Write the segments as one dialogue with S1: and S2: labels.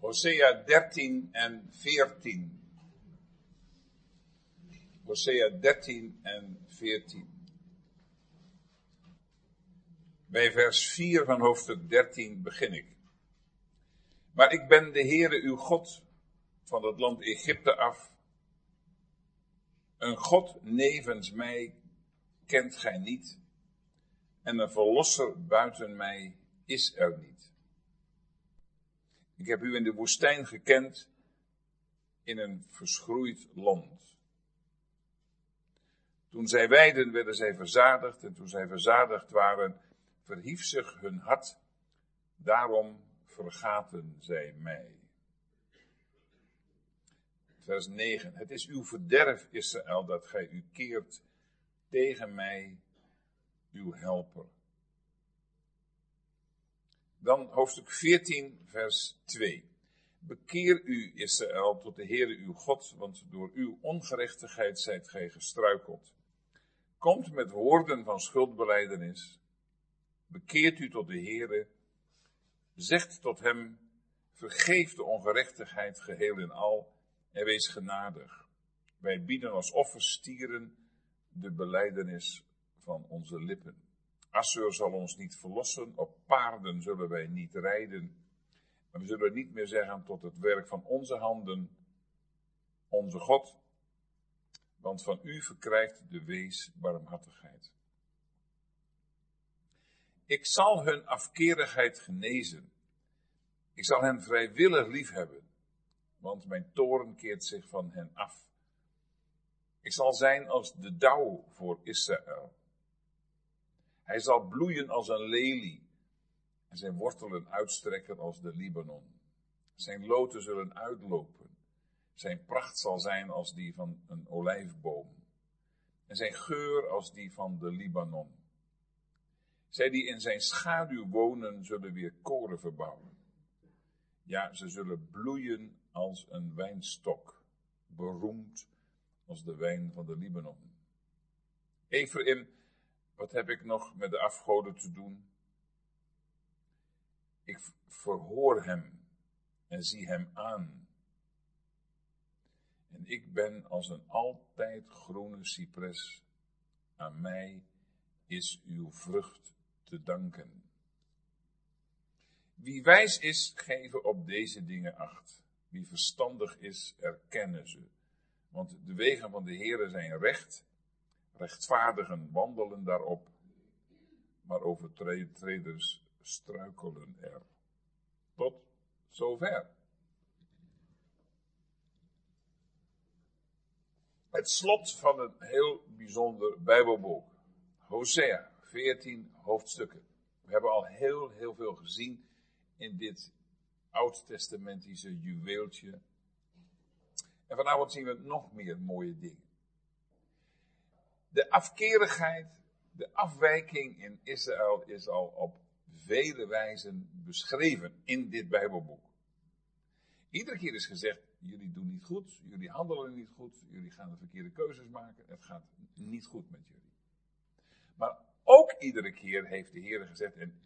S1: Hosea 13 en 14. Hosea 13 en 14. Bij vers 4 van hoofdstuk 13 begin ik. Maar ik ben de Heere uw God van het land Egypte af. Een God nevens mij kent gij niet. En een verlosser buiten mij is er niet. Ik heb u in de woestijn gekend, in een verschroeid land. Toen zij weidden, werden zij verzadigd, en toen zij verzadigd waren, verhief zich hun hart. Daarom vergaten zij mij. Vers 9. Het is uw verderf, Israël, dat gij u keert tegen mij, uw helper. Dan hoofdstuk 14, vers 2. Bekeer u, Israël, tot de Heere uw God, want door uw ongerechtigheid zijt gij gestruikeld. Komt met woorden van schuldbelijdenis. Bekeert u tot de Heere. Zegt tot hem, vergeef de ongerechtigheid geheel en al en wees genadig. Wij bieden als offerstieren de belijdenis van onze lippen. Assur zal ons niet verlossen, op paarden zullen wij niet rijden. En we zullen niet meer zeggen tot het werk van onze handen, onze God, want van u verkrijgt de wees barmhartigheid. Ik zal hun afkerigheid genezen. Ik zal hen vrijwillig liefhebben, want mijn toorn keert zich van hen af. Ik zal zijn als de dauw voor Israël. Hij zal bloeien als een lelie en zijn wortelen uitstrekken als de Libanon. Zijn loten zullen uitlopen. Zijn pracht zal zijn als die van een olijfboom. En zijn geur als die van de Libanon. Zij die in zijn schaduw wonen, zullen weer koren verbouwen. Ja, ze zullen bloeien als een wijnstok, beroemd als de wijn van de Libanon. Ephraim, wat heb ik nog met de afgoden te doen? Ik verhoor hem en zie hem aan. En ik ben als een altijd groene cipres. Aan mij is uw vrucht te danken. Wie wijs is, geven op deze dingen acht. Wie verstandig is, erkennen ze. Want de wegen van de Heere zijn recht. Rechtvaardigen wandelen daarop. Maar overtreders struikelen er. Tot zover. Het slot van een heel bijzonder Bijbelboek. Hosea, 14 hoofdstukken. We hebben al heel veel gezien in dit oud-testamentische juweeltje. En vanavond zien we nog meer mooie dingen. De afkerigheid, de afwijking in Israël is al op vele wijzen beschreven in dit Bijbelboek. Iedere keer is gezegd, jullie doen niet goed, jullie handelen niet goed, jullie gaan de verkeerde keuzes maken, het gaat niet goed met jullie. Maar ook iedere keer heeft de Heer gezegd, en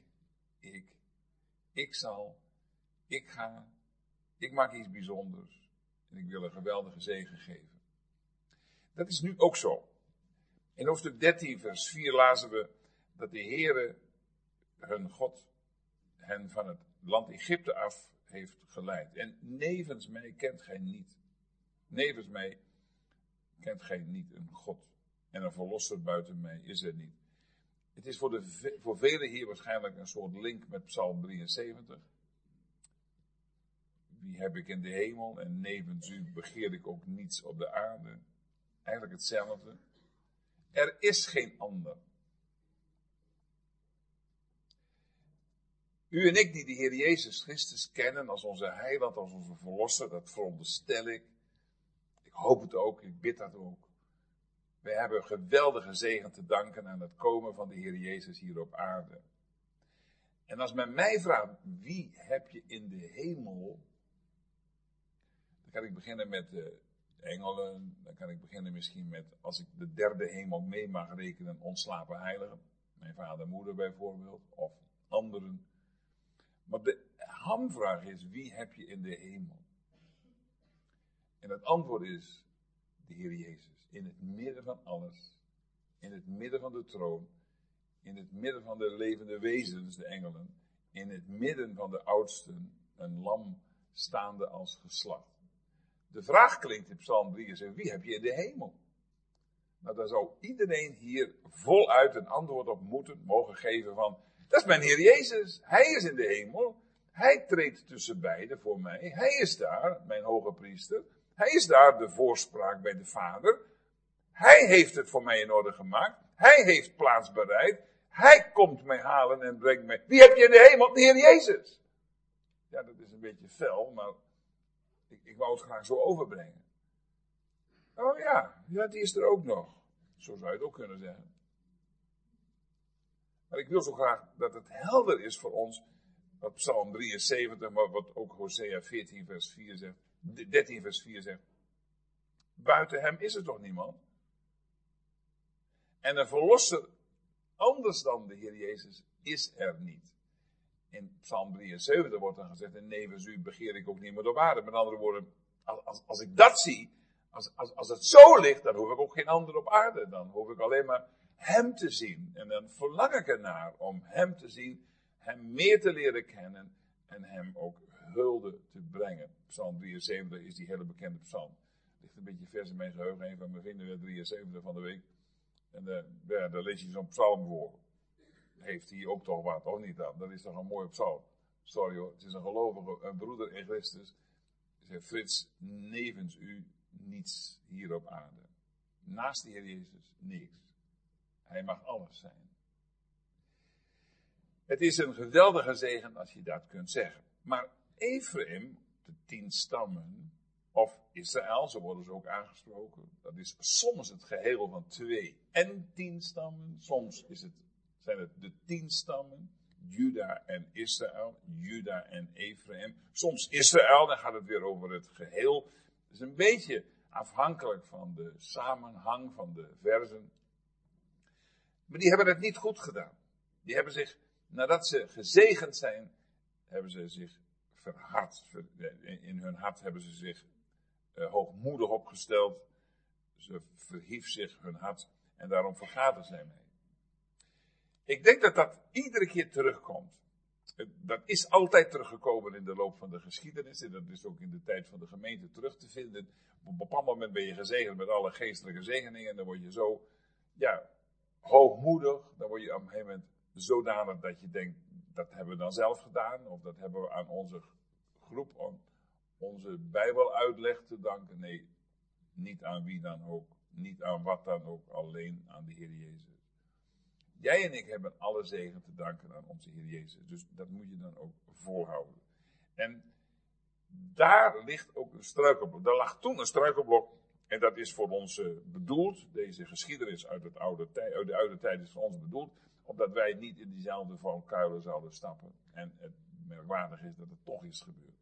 S1: ik ga, ik maak iets bijzonders en ik wil een geweldige zegen geven. Dat is nu ook zo. In hoofdstuk 13 vers 4 lazen we dat de Heere hun God hen van het land Egypte af heeft geleid. En nevens mij kent gij niet. Nevens mij kent gij niet een God. En een verlosser buiten mij is er niet. Het is voor velen hier waarschijnlijk een soort link met Psalm 73. Wie heb ik in de hemel en nevens u begeer ik ook niets op de aarde. Eigenlijk hetzelfde. Er is geen ander. U en ik die de Heer Jezus Christus kennen als onze heiland, als onze verlosser, dat veronderstel ik. Ik hoop het ook, ik bid dat ook. Wij hebben geweldige zegen te danken aan het komen van de Heer Jezus hier op aarde. En als men mij vraagt, wie heb je in de hemel? Dan kan ik beginnen met de engelen. Dan kan ik beginnen misschien met, als ik de derde hemel mee mag rekenen, ontslapen heiligen. Mijn vader en moeder bijvoorbeeld, of anderen. Maar de hamvraag is, wie heb je in de hemel? En het antwoord is, de Heer Jezus. In het midden van alles. In het midden van de troon. In het midden van de levende wezens, de engelen. In het midden van de oudsten, een lam staande als geslacht. De vraag klinkt in Psalm 73, wie heb je in de hemel? Nou, daar zou iedereen hier voluit een antwoord op mogen geven van, dat is mijn Heer Jezus. Hij is in de hemel. Hij treedt tussen beiden voor mij. Hij is daar, mijn hoge priester. Hij is daar de voorspraak bij de Vader. Hij heeft het voor mij in orde gemaakt. Hij heeft plaats bereid. Hij komt mij halen en brengt mij. Wie heb je in de hemel? De Heer Jezus. Ja, dat is een beetje fel, maar ik wou het graag zo overbrengen. Oh ja, die is er ook nog. Zo zou je het ook kunnen zeggen. Maar ik wil zo graag dat het helder is voor ons, wat Psalm 73, maar wat ook Hosea 14 vers 4 zegt, 13 vers 4 zegt. Buiten hem is er toch niemand? En een verlosser anders dan de Heer Jezus is er niet. In Psalm 73 wordt dan gezegd, en nevens u begeer ik ook niet meer op aarde. Met andere woorden, als ik dat zie, als het zo ligt, dan hoef ik ook geen ander op aarde. Dan hoef ik alleen maar hem te zien. En dan verlang ik ernaar om hem te zien, hem meer te leren kennen en hem ook hulde te brengen. Psalm 73 is die hele bekende psalm. Ligt een beetje vers in mijn geheugen, een van mijn vrienden 73 van de week. En daar lees je zo'n psalm voor. Heeft hij ook toch wat, of niet dan? Dat is toch een mooie psalm. Sorry hoor, het is een gelovige, een broeder in Christus. Zegt Frits, nevens u niets hier op aarde. Naast de Heer Jezus niks. Hij mag alles zijn. Het is een geweldige zegen als je dat kunt zeggen. Maar Ephraim, de 10 stammen, of Israël, zo worden ze ook aangesproken. Dat is soms het geheel van 2 en 10 stammen. Soms zijn het de 10 stammen. Juda en Israël. Juda en Ephraim. Soms Israël, dan gaat het weer over het geheel. Het is een beetje afhankelijk van de samenhang van de versen. Maar die hebben het niet goed gedaan. Die hebben zich, nadat ze gezegend zijn, hebben ze zich verhard. In hun hart hebben ze zich hoogmoedig opgesteld. Ze verhief zich hun hart en daarom vergaten zij mij. Ik denk dat dat iedere keer terugkomt. Dat is altijd teruggekomen in de loop van de geschiedenis. En dat is ook in de tijd van de gemeente terug te vinden. Op een bepaald moment ben je gezegend met alle geestelijke zegeningen. En dan word je zo, hoogmoedig. Dan word je op een gegeven moment zodanig dat je denkt, dat hebben we dan zelf gedaan. Of dat hebben we aan onze groep, aan onze Bijbeluitleg te danken. Nee, niet aan wie dan ook. Niet aan wat dan ook. Alleen aan de Heer Jezus. Jij en ik hebben alle zegen te danken aan onze Heer Jezus. Dus dat moet je dan ook volhouden. En daar ligt ook een struikelblok. Daar lag toen een struikelblok. En dat is voor ons bedoeld. Deze geschiedenis uit de oude tijd is voor ons bedoeld. Omdat wij niet in diezelfde valkuilen zouden stappen. En het merkwaardig is dat het toch is gebeurd.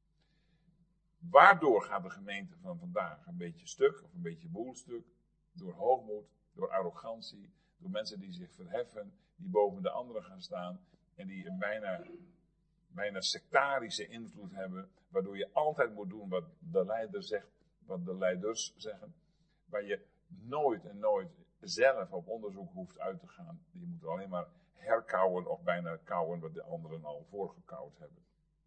S1: Waardoor gaat de gemeente van vandaag een beetje stuk. Of een beetje boelstuk. Door hoogmoed. Door arrogantie. Door mensen die zich verheffen, die boven de anderen gaan staan en die een bijna sectarische invloed hebben, waardoor je altijd moet doen wat de leider zegt, wat de leiders zeggen, waar je nooit en nooit zelf op onderzoek hoeft uit te gaan. Je moet alleen maar herkauwen of bijna kauwen wat de anderen al voorgekauwd hebben.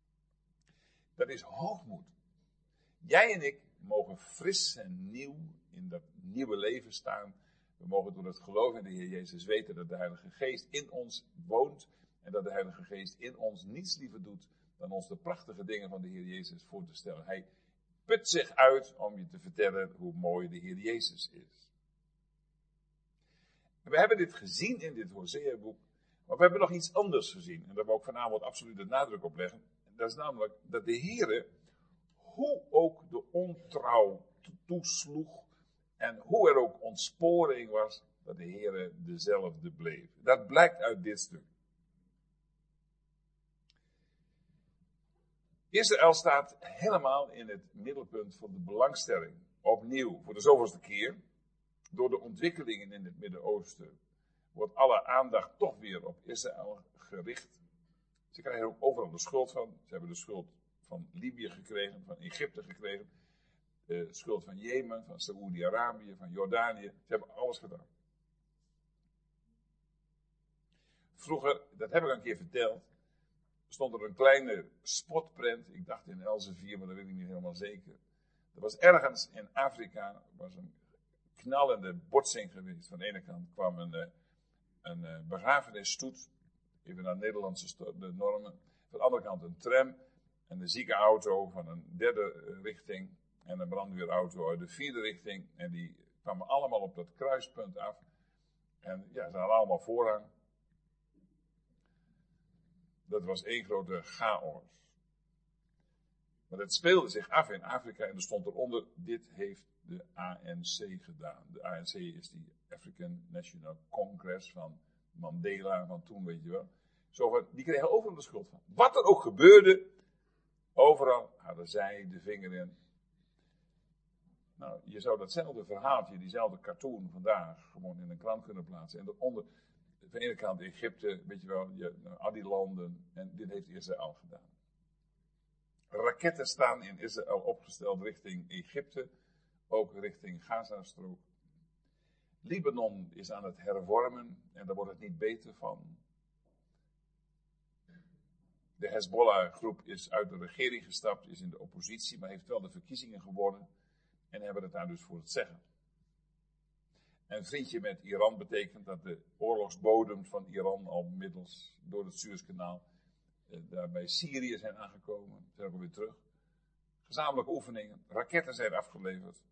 S1: Dat is hoogmoed. Jij en ik mogen fris en nieuw in dat nieuwe leven staan. We mogen door het geloof in de Heer Jezus weten dat de Heilige Geest in ons woont. En dat de Heilige Geest in ons niets liever doet dan ons de prachtige dingen van de Heer Jezus voor te stellen. Hij put zich uit om je te vertellen hoe mooi de Heer Jezus is. En we hebben dit gezien in dit Hosea-boek. Maar we hebben nog iets anders gezien. En daar wil ik vanavond absoluut de nadruk op leggen. Dat is namelijk dat de Heer, hoe ook de ontrouw toesloeg. En hoe er ook ontsporing was, dat de Heer dezelfde bleef. Dat blijkt uit dit stuk. Israël staat helemaal in het middelpunt van de belangstelling. Opnieuw, voor de zoveelste keer. Door de ontwikkelingen in het Midden-Oosten wordt alle aandacht toch weer op Israël gericht. Ze krijgen ook overal de schuld van. Ze hebben de schuld van Libië gekregen, van Egypte gekregen. De schuld van Jemen, van Saoedi-Arabië, van Jordanië. Ze hebben alles gedaan. Vroeger, dat heb ik een keer verteld, stond er een kleine spotprent. Ik dacht in Elsevier, maar dat weet ik niet helemaal zeker. Er was ergens in Afrika was een knallende botsing geweest. Van de ene kant kwam een begrafenisstoet, even naar Nederlandse de normen. Van de andere kant een tram en een ziekenauto van een derde richting. En een brandweerauto uit de vierde richting. En die kwamen allemaal op dat kruispunt af. En ja, ze hadden allemaal voorrang. Dat was één grote chaos. Maar dat speelde zich af in Afrika en er stond eronder, dit heeft de ANC gedaan. De ANC is die African National Congress van Mandela, van toen, weet je wel. Die kregen overal de schuld van. Wat er ook gebeurde, overal hadden zij de vinger in. Nou, je zou datzelfde verhaaltje, diezelfde cartoon vandaag gewoon in een krant kunnen plaatsen. En daaronder, van de ene kant Egypte, weet je wel, al die landen. En dit heeft Israël gedaan. Raketten staan in Israël opgesteld richting Egypte, ook richting Gazastrook. Libanon is aan het hervormen en daar wordt het niet beter van. De Hezbollah-groep is uit de regering gestapt, is in de oppositie, maar heeft wel de verkiezingen gewonnen en hebben het daar dus voor het zeggen. En vriendje met Iran betekent dat de oorlogsbodems van Iran al middels door het Suezkanaal daar bij Syrië zijn aangekomen. Zijn ook alweer terug. Gezamenlijke oefeningen. Raketten zijn afgeleverd.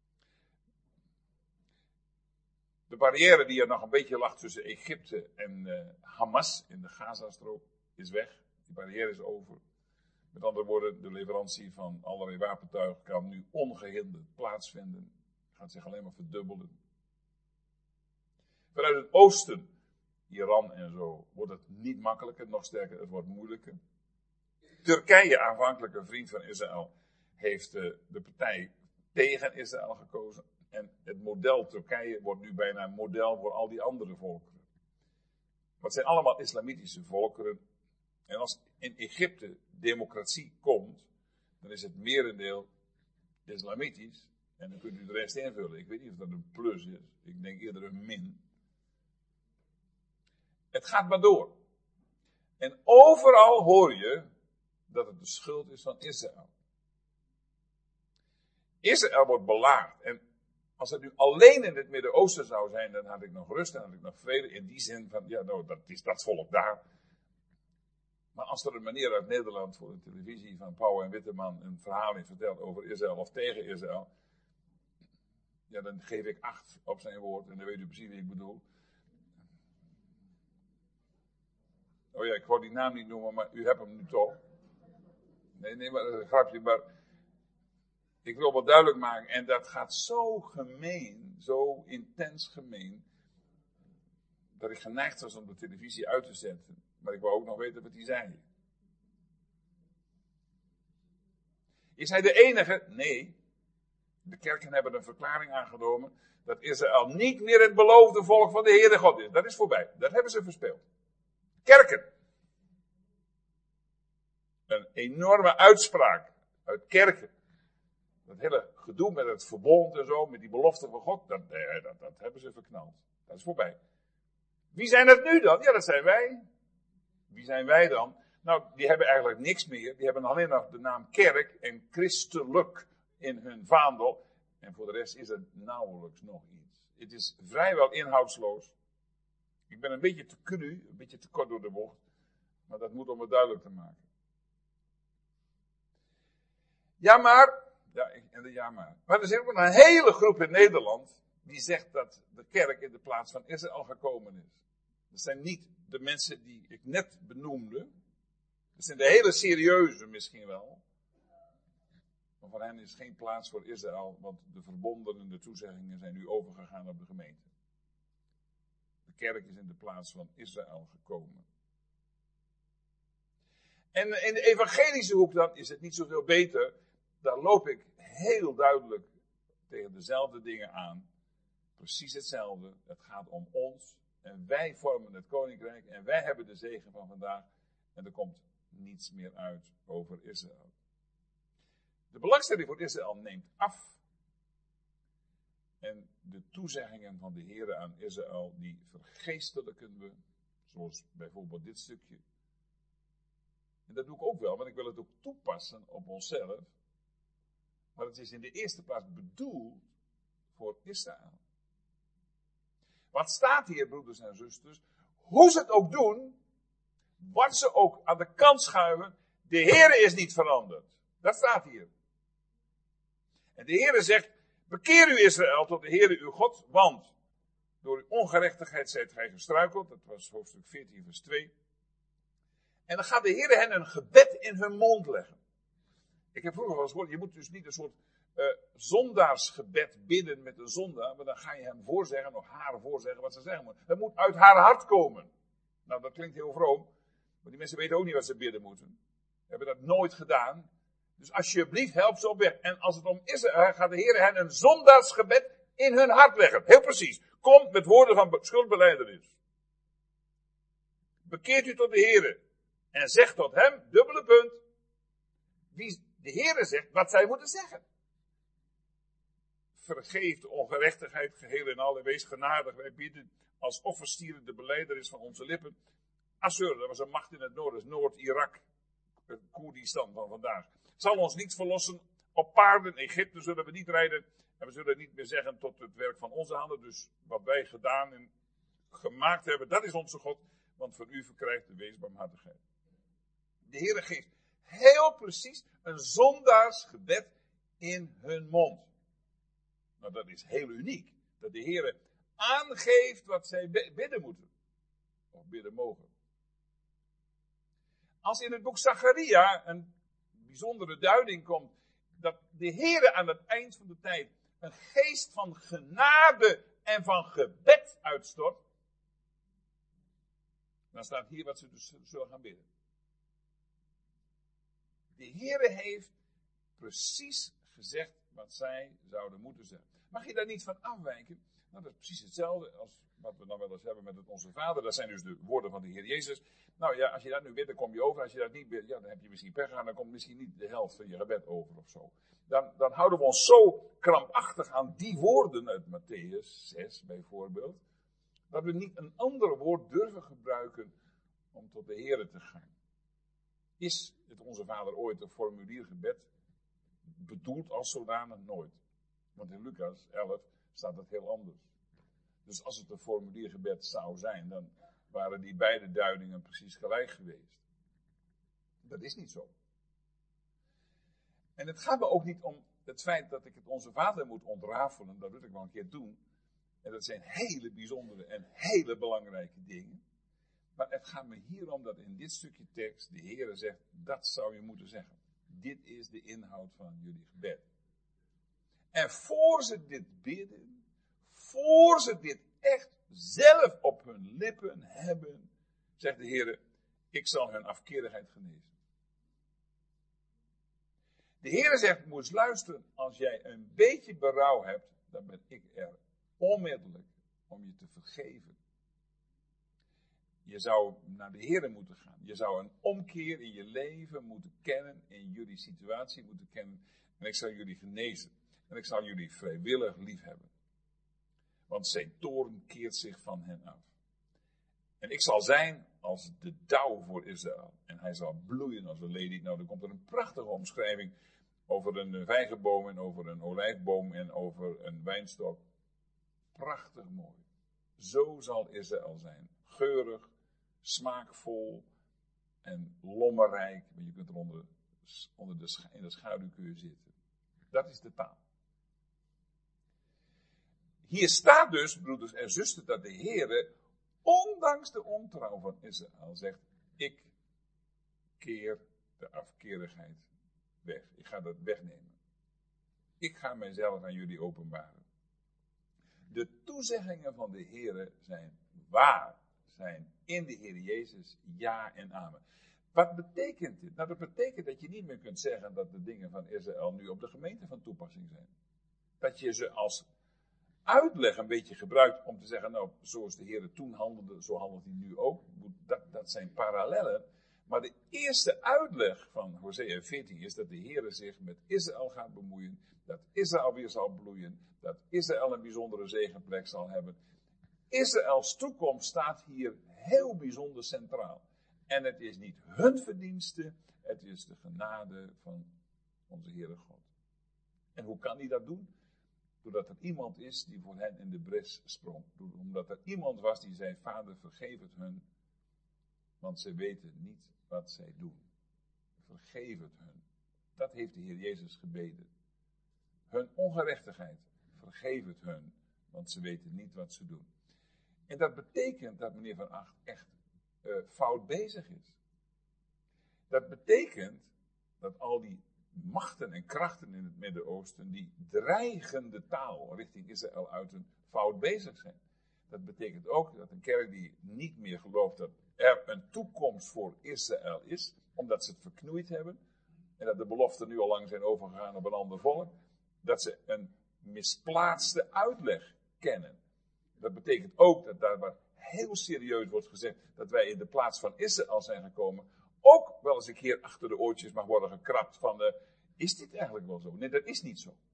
S1: De barrière die er nog een beetje lag tussen Egypte en Hamas in de Gazastrook is weg. Die barrière is over. Met andere woorden, de leverantie van allerlei wapentuig kan nu ongehinderd plaatsvinden. Gaat zich alleen maar verdubbelen. Vanuit het oosten, Iran en zo, wordt het niet makkelijker, nog sterker, het wordt moeilijker. Turkije, aanvankelijk een vriend van Israël, heeft de partij tegen Israël gekozen. En het model Turkije wordt nu bijna een model voor al die andere volkeren. Maar het zijn allemaal islamitische volkeren. En als in Egypte democratie komt, dan is het merendeel islamitisch. En dan kunt u de rest invullen. Ik weet niet of dat een plus is. Ik denk eerder een min. Het gaat maar door. En overal hoor je dat het de schuld is van Israël. Israël wordt belaagd. En als het nu alleen in het Midden-Oosten zou zijn, dan had ik nog rust en had ik nog vrede. In die zin van, ja, nou, dat is dat volk daar. Maar als er een meneer uit Nederland voor de televisie van Pauw en Witteman een verhaal heeft verteld over Israël of tegen Israël, ja, dan geef ik 8 op zijn woord en dan weet u precies wie ik bedoel. Oh ja, ik wou die naam niet noemen, maar u hebt hem nu toch. Nee, maar dat is een grapje, maar ik wil wel duidelijk maken, en dat gaat zo gemeen, zo intens gemeen, dat ik geneigd was om de televisie uit te zetten. Maar ik wou ook nog weten wat hij zei. Is hij de enige? Nee. De kerken hebben een verklaring aangenomen dat Israël niet meer het beloofde volk van de Heere God is. Dat is voorbij. Dat hebben ze verspeeld. Kerken. Een enorme uitspraak uit kerken. Dat hele gedoe met het verbond en zo, met die belofte van God, dat hebben ze verknald. Dat is voorbij. Wie zijn het nu dan? Ja, dat zijn wij. Wie zijn wij dan? Nou, die hebben eigenlijk niks meer. Die hebben alleen nog de naam kerk en christelijk in hun vaandel. En voor de rest is er nauwelijks nog iets. Het is vrijwel inhoudsloos. Ik ben een beetje te cru, een beetje te kort door de bocht. Maar dat moet om het duidelijk te maken. Ja, maar. Maar er is ook een hele groep in Nederland die zegt dat de kerk in de plaats van Israël gekomen is. Dat zijn niet de mensen die ik net benoemde. Dat zijn de hele serieuze misschien wel. Maar voor hen is geen plaats voor Israël, want de verbonden en de toezeggingen zijn nu overgegaan op de gemeente. De kerk is in de plaats van Israël gekomen. En in de evangelische hoek dan is het niet zoveel beter. Daar loop ik heel duidelijk tegen dezelfde dingen aan. Precies hetzelfde. Het gaat om ons. En wij vormen het koninkrijk. En wij hebben de zegen van vandaag. En er komt niets meer uit over Israël. De belangstelling voor Israël neemt af. En de toezeggingen van de Heere aan Israël, die vergeestelijken we. Zoals bijvoorbeeld dit stukje. En dat doe ik ook wel, want ik wil het ook toepassen op onszelf. Maar het is in de eerste plaats bedoeld voor Israël. Wat staat hier, broeders en zusters? Hoe ze het ook doen, wat ze ook aan de kant schuiven, de Heere is niet veranderd. Dat staat hier. En de Heere zegt, bekeer u Israël tot de Heere uw God, want door uw ongerechtigheid zijt gij gestruikeld. Dat was hoofdstuk 14 vers 2. En dan gaat de Heere hen een gebed in hun mond leggen. Ik heb vroeger wel eens gehoord, je moet dus niet een soort zondaarsgebed bidden met een zondaar, maar dan ga je hem voorzeggen, of haar voorzeggen wat ze zeggen moet. Het moet uit haar hart komen. Nou, dat klinkt heel vroom, maar die mensen weten ook niet wat ze bidden moeten. Ze hebben dat nooit gedaan. Dus alsjeblieft, help ze op weg. En als het om Israël gaat de Heer hen een zondaarsgebed in hun hart leggen. Heel precies. Kom met woorden van schuldbelijdenis. Bekeert u tot de Heer. En zeg tot hem, dubbele punt. Wie de Heer zegt, wat zij moeten zeggen. Vergeef de ongerechtigheid geheel en al en wees genadig. Wij bieden als offerstieren de belijdenis van onze lippen. Assur, dat was een macht in het noorden, dat is Noord-Irak. Het Koerdistan van vandaag. Zal ons niet verlossen op paarden. Egypte zullen we niet rijden. En we zullen niet meer zeggen tot het werk van onze handen. Dus wat wij gedaan en gemaakt hebben, dat is onze God. Want voor u verkrijgt de weesbarmhartigheid. De Heer geeft heel precies een zondaarsgebed in hun mond. Nou, dat is heel uniek. Dat de Heer aangeeft wat zij bidden moeten. Of bidden mogen. Als in het boek Zacharia een bijzondere duiding komt, dat de Heer aan het eind van de tijd een geest van genade en van gebed uitstort, dan staat hier wat ze dus zullen gaan bidden. De Heer heeft precies gezegd wat zij zouden moeten zeggen. Mag je daar niet van afwijken? Nou, dat is precies hetzelfde als wat we dan wel eens hebben met het Onze Vader. Dat zijn dus de woorden van de Heer Jezus. Nou ja, als je dat nu bidt, dan kom je over. Als je dat niet bidt, ja, dan heb je misschien pech gehad. Dan komt misschien niet de helft van je gebed over of zo. Dan houden we ons zo krampachtig aan die woorden uit Matthäus 6 bijvoorbeeld. Dat we niet een ander woord durven gebruiken om tot de Heer te gaan. Is het Onze Vader ooit een formuliergebed bedoeld als zodanig? Nooit. Want in Lucas 11 staat het heel anders. Dus als het een formuliergebed zou zijn, dan waren die beide duidingen precies gelijk geweest. Dat is niet zo. En het gaat me ook niet om het feit dat ik het Onze Vader moet ontrafelen. Dat wil ik wel een keer doen. En dat zijn hele bijzondere en hele belangrijke dingen. Maar het gaat me hier om dat in dit stukje tekst de Heer zegt, dat zou je moeten zeggen. Dit is de inhoud van jullie gebed. En voor ze dit bidden, voor ze dit echt zelf op hun lippen hebben, zegt de Heer, ik zal hun afkerigheid genezen. De Heer zegt, moest luisteren, als jij een beetje berouw hebt, dan ben ik er onmiddellijk om je te vergeven. Je zou naar de Heer moeten gaan. Je zou een omkeer in je leven moeten kennen, in jullie situatie moeten kennen. En ik zal jullie genezen. En ik zal jullie vrijwillig lief hebben. Want zijn toorn keert zich van hen af. En ik zal zijn als de dauw voor Israël. En hij zal bloeien als een lelied. Nou, dan komt er een prachtige omschrijving over een vijgenboom en over een olijfboom en over een wijnstok. Prachtig mooi. Zo zal Israël zijn. Geurig, smaakvol en lommerrijk. Je kunt er in de schaduw kun je zitten. Dat is de taal. Hier staat dus, broeders en zusters, dat de Heer, ondanks de ontrouw van Israël, zegt, ik keer de afkerigheid weg. Ik ga dat wegnemen. Ik ga mijzelf aan jullie openbaren. De toezeggingen van de Heer zijn waar. Zijn in de Heer Jezus ja en amen. Wat betekent dit? Nou, dat betekent dat je niet meer kunt zeggen dat de dingen van Israël nu op de gemeente van toepassing zijn. Dat je ze als uitleg een beetje gebruikt om te zeggen, nou, zoals de Heer toen handelde, zo handelt hij nu ook. Dat zijn parallellen. Maar de eerste uitleg van Hosea 14 is dat de Heer zich met Israël gaat bemoeien. Dat Israël weer zal bloeien. Dat Israël een bijzondere zegenplek zal hebben. Israëls toekomst staat hier heel bijzonder centraal. En het is niet hun verdienste, het is de genade van onze Heere God. En hoe kan hij dat doen? Doordat er iemand is die voor hen in de bres sprong. Omdat er iemand was die zei, Vader, vergeef het hun, want ze weten niet wat zij doen. Vergeef het hun. Dat heeft de Heer Jezus gebeden. Hun ongerechtigheid, vergeef het hun, want ze weten niet wat ze doen. En dat betekent dat meneer Van Acht echt fout bezig is. Dat betekent dat al die machten en krachten in het Midden-Oosten, die dreigende taal richting Israël uiten, fout bezig zijn. Dat betekent ook dat een kerk die niet meer gelooft dat er een toekomst voor Israël is, omdat ze het verknoeid hebben, en dat de beloften nu al lang zijn overgegaan op een ander volk, dat ze een misplaatste uitleg kennen. Dat betekent ook dat daar waar heel serieus wordt gezegd dat wij in de plaats van Israël zijn gekomen, ook wel eens een keer achter de oortjes mag worden gekrapt van, is dit eigenlijk wel zo? Nee, dat is niet zo.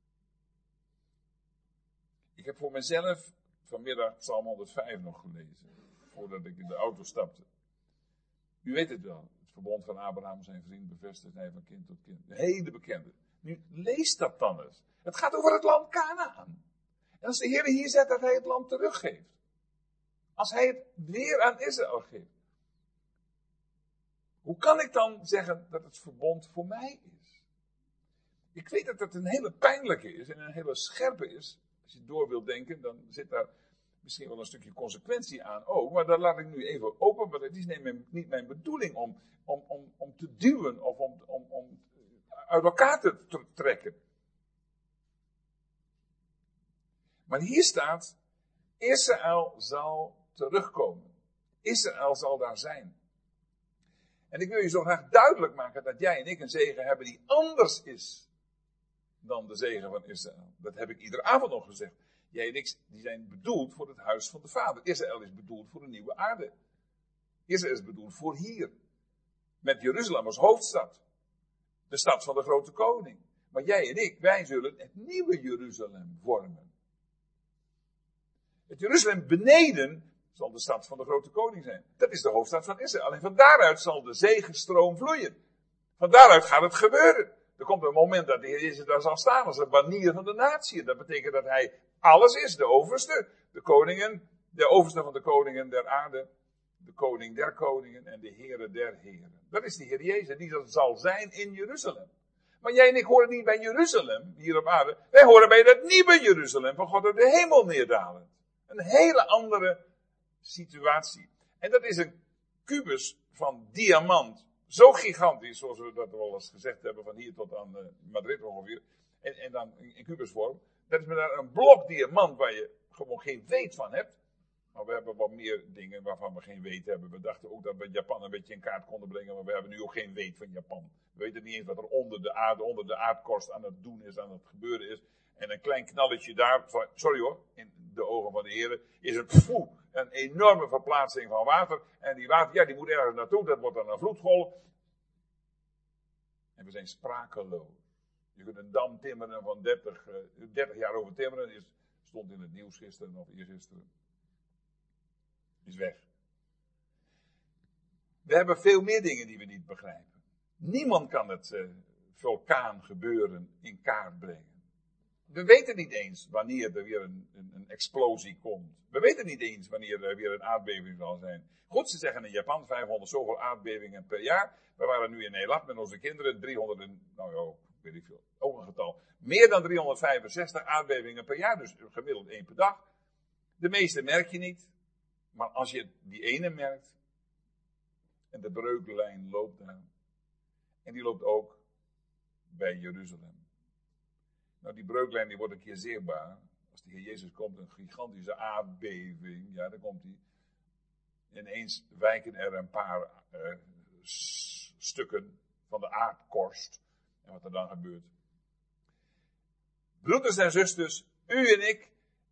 S1: Ik heb voor mezelf vanmiddag Psalm 105 nog gelezen, voordat ik in de auto stapte. U weet het wel, het verbond van Abraham, zijn vriend, bevestigt hij van kind tot kind. De hele bekende. Nu, lees dat dan eens. Het gaat over het land Kanaan. En als de Heer hier zegt dat hij het land teruggeeft. Als hij het weer aan Israël geeft. Hoe kan ik dan zeggen dat het verbond voor mij is? Ik weet dat het een hele pijnlijke is en een hele scherpe is. Als je door wilt denken, dan zit daar misschien wel een stukje consequentie aan ook. Maar dat laat ik nu even open, want het is niet mijn bedoeling om te duwen of om uit elkaar te trekken. Maar hier staat, Israël zal terugkomen. Israël zal daar zijn. En ik wil je zo graag duidelijk maken dat jij en ik een zegen hebben die anders is dan de zegen van Israël. Dat heb ik iedere avond nog gezegd. Jij en ik die zijn bedoeld voor het huis van de Vader. Israël is bedoeld voor een nieuwe aarde. Israël is bedoeld voor hier. Met Jeruzalem als hoofdstad. De stad van de grote koning. Maar jij en ik, wij zullen het nieuwe Jeruzalem vormen. Het Jeruzalem beneden zal de stad van de grote koning zijn. Dat is de hoofdstad van Israël. En van daaruit zal de zegenstroom vloeien. Van daaruit gaat het gebeuren. Er komt een moment dat de Heer Jezus daar zal staan als een banier van de natie. Dat betekent dat hij alles is, de overste. De koningen, de overste van de koningen der aarde. De koning der koningen en de Heere der heren. Dat is de Heer Jezus, die zal zijn in Jeruzalem. Maar jij en ik horen niet bij Jeruzalem, hier op aarde. Wij horen bij dat nieuwe Jeruzalem van God uit de hemel neerdalen. Een hele andere situatie. En dat is een kubus van diamant. Zo gigantisch, zoals we dat wel eens gezegd hebben, van hier tot aan Madrid ongeveer. En dan in kubusvorm. Dat is met een blok diamant waar je gewoon geen weet van hebt. Maar we hebben wat meer dingen waarvan we geen weet hebben. We dachten ook dat we Japan een beetje in kaart konden brengen, maar we hebben nu ook geen weet van Japan. We weten niet eens wat er onder de aardkorst aan het doen is, aan het gebeuren is. En een klein knalletje daar, sorry hoor, in de ogen van de Heer, is een enorme verplaatsing van water. En die water, ja, die moet ergens naartoe, dat wordt dan een vloedgolf. En we zijn sprakeloos. Je kunt een dam timmeren van 30 jaar over timmeren, stond in het nieuws gisteren of eergisteren. Is weg. We hebben veel meer dingen die we niet begrijpen. Niemand kan het vulkaangebeuren in kaart brengen. We weten niet eens wanneer er weer een explosie komt. We weten niet eens wanneer er weer een aardbeving zal zijn. Goed, ze zeggen in Japan 500 zoveel aardbevingen per jaar. We waren nu in Eilat met onze kinderen 300 weet ik veel, ook een getal. Meer dan 365 aardbevingen per jaar, dus gemiddeld 1 per dag. De meeste merk je niet. Maar als je die ene merkt, en de breuklijn loopt daar, en die loopt ook bij Jeruzalem. Nou, die breuklijn die wordt een keer zichtbaar. Als de Heer Jezus komt, een gigantische aardbeving, ja, dan komt hij. Ineens wijken er een paar stukken van de aardkorst. En wat er dan gebeurt. Broeders en zusters, u en ik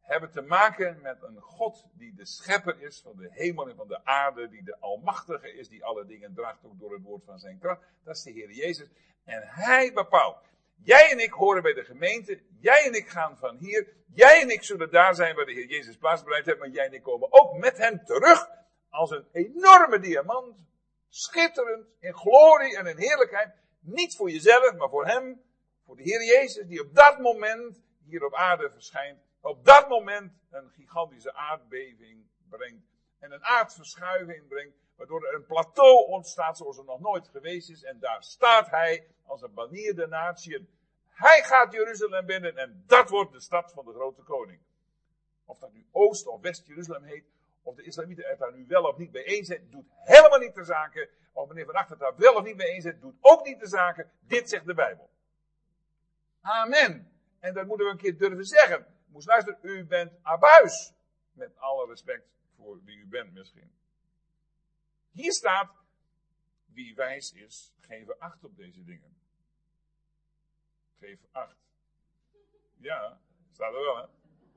S1: hebben te maken met een God die de schepper is van de hemel en van de aarde, die de almachtige is, die alle dingen draagt ook door het woord van zijn kracht. Dat is de Heer Jezus. En hij bepaalt. Jij en ik horen bij de gemeente, jij en ik gaan van hier, jij en ik zullen daar zijn waar de Heer Jezus plaats bereid heeft, maar jij en ik komen ook met hem terug als een enorme diamant, schitterend in glorie en in heerlijkheid, niet voor jezelf, maar voor hem, voor de Heer Jezus, die op dat moment hier op aarde verschijnt, op dat moment een gigantische aardbeving brengt en een aardverschuiving brengt, waardoor er een plateau ontstaat zoals er nog nooit geweest is. En daar staat hij als een banier der natieën. Hij gaat Jeruzalem binnen en dat wordt de stad van de grote koning. Of dat nu Oost- of West-Jeruzalem heet, of de islamieten het daar nu wel of niet mee eens zijn, doet helemaal niet ter zake. Of meneer Van Acht het daar wel of niet mee eens is, doet ook niet ter zake. Dit zegt de Bijbel. Amen. En dat moeten we een keer durven zeggen. Moest luisteren, u bent abuis. Met alle respect voor wie u bent misschien. Hier staat, wie wijs is, geef acht op deze dingen. Geef acht. Ja, staat er wel, hè?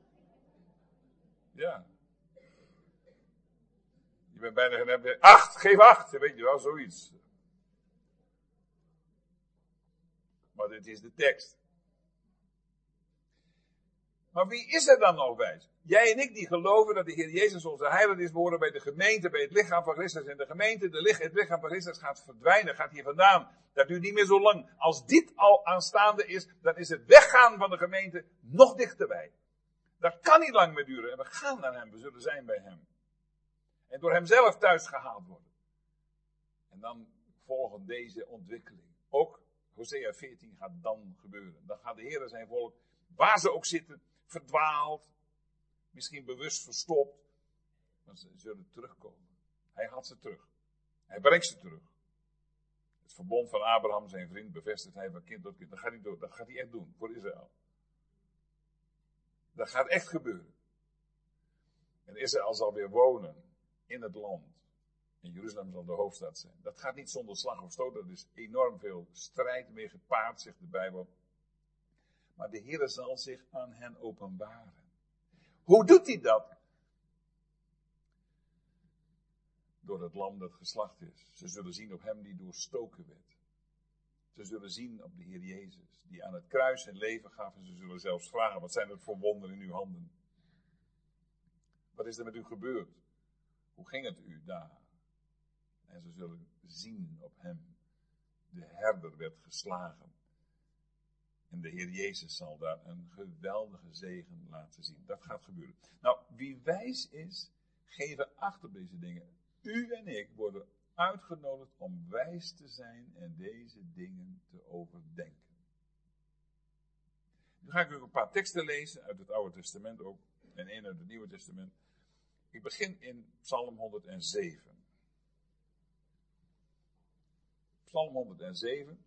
S1: Ja. Je bent bijna genept. Acht, geef acht. Weet je wel, zoiets. Maar dit is de tekst. Maar wie is er dan nog wijs? Jij en ik die geloven dat de Heer Jezus onze heiland is, behoren bij de gemeente, bij het lichaam van Christus. En de gemeente, het lichaam van Christus gaat verdwijnen, gaat hier vandaan. Dat duurt niet meer zo lang. Als dit al aanstaande is, dan is het weggaan van de gemeente nog dichterbij. Dat kan niet lang meer duren. En we gaan naar hem, we zullen zijn bij hem. En door hem zelf thuis gehaald worden. En dan volgen deze ontwikkeling. Ook Hosea 14 gaat dan gebeuren. Dan gaat de Heer zijn volk, waar ze ook zitten, verdwaald. Misschien bewust verstopt. Maar ze zullen terugkomen. Hij haalt ze terug. Hij brengt ze terug. Het verbond van Abraham, zijn vriend, bevestigt hij van kind tot kind. Dat gaat hij doen. Dat gaat hij echt doen voor Israël. Dat gaat echt gebeuren. En Israël zal weer wonen in het land. En Jeruzalem zal de hoofdstad zijn. Dat gaat niet zonder slag of stoot. Er is enorm veel strijd mee gepaard, zegt de Bijbel. Maar de Heer zal zich aan hen openbaren. Hoe doet hij dat? Door het lam dat geslacht is. Ze zullen zien op hem die doorstoken werd. Ze zullen zien op de Heer Jezus, die aan het kruis zijn leven gaf. En ze zullen zelfs vragen, wat zijn dat voor wonderen in uw handen? Wat is er met u gebeurd? Hoe ging het u daar? En ze zullen zien op hem. De herder werd geslagen. En de Heer Jezus zal daar een geweldige zegen laten zien. Dat gaat gebeuren. Nou, wie wijs is, geven acht op deze dingen. U en ik worden uitgenodigd om wijs te zijn en deze dingen te overdenken. Nu ga ik ook een paar teksten lezen uit het Oude Testament ook. En één uit het Nieuwe Testament. Ik begin in Psalm 107. Psalm 107.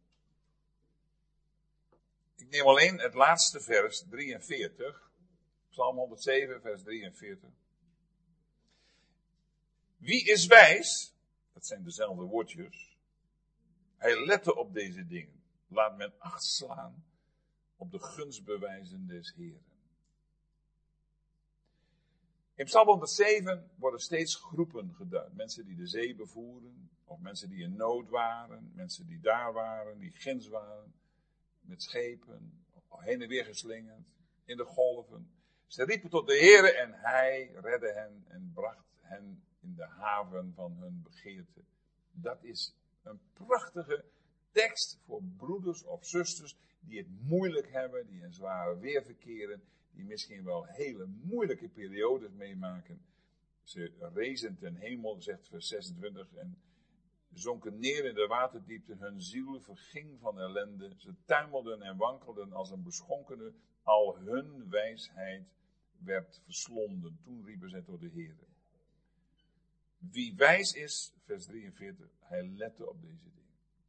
S1: Ik neem alleen het laatste vers, 43. Psalm 107, vers 43. Wie is wijs? Dat zijn dezelfde woordjes. Hij lette op deze dingen. Laat men acht slaan op de gunstbewijzen des Heeren. In Psalm 107 worden steeds groepen geduid. Mensen die de zee bevoeren, of mensen die in nood waren, mensen die daar waren, die ginds waren, met schepen, heen en weer geslingerd, in de golven. Ze riepen tot de Heere en hij redde hen en bracht hen in de haven van hun begeerte. Dat is een prachtige tekst voor broeders of zusters die het moeilijk hebben, die in zware weer verkeren, die misschien wel hele moeilijke periodes meemaken. Ze rezen ten hemel, zegt vers 26, en zonken neer in de waterdiepte, hun ziel verging van ellende. Ze tuimelden en wankelden als een beschonkene, al hun wijsheid werd verslonden. Toen riepen zij tot de Heer. Wie wijs is, vers 43, hij lette op deze dingen.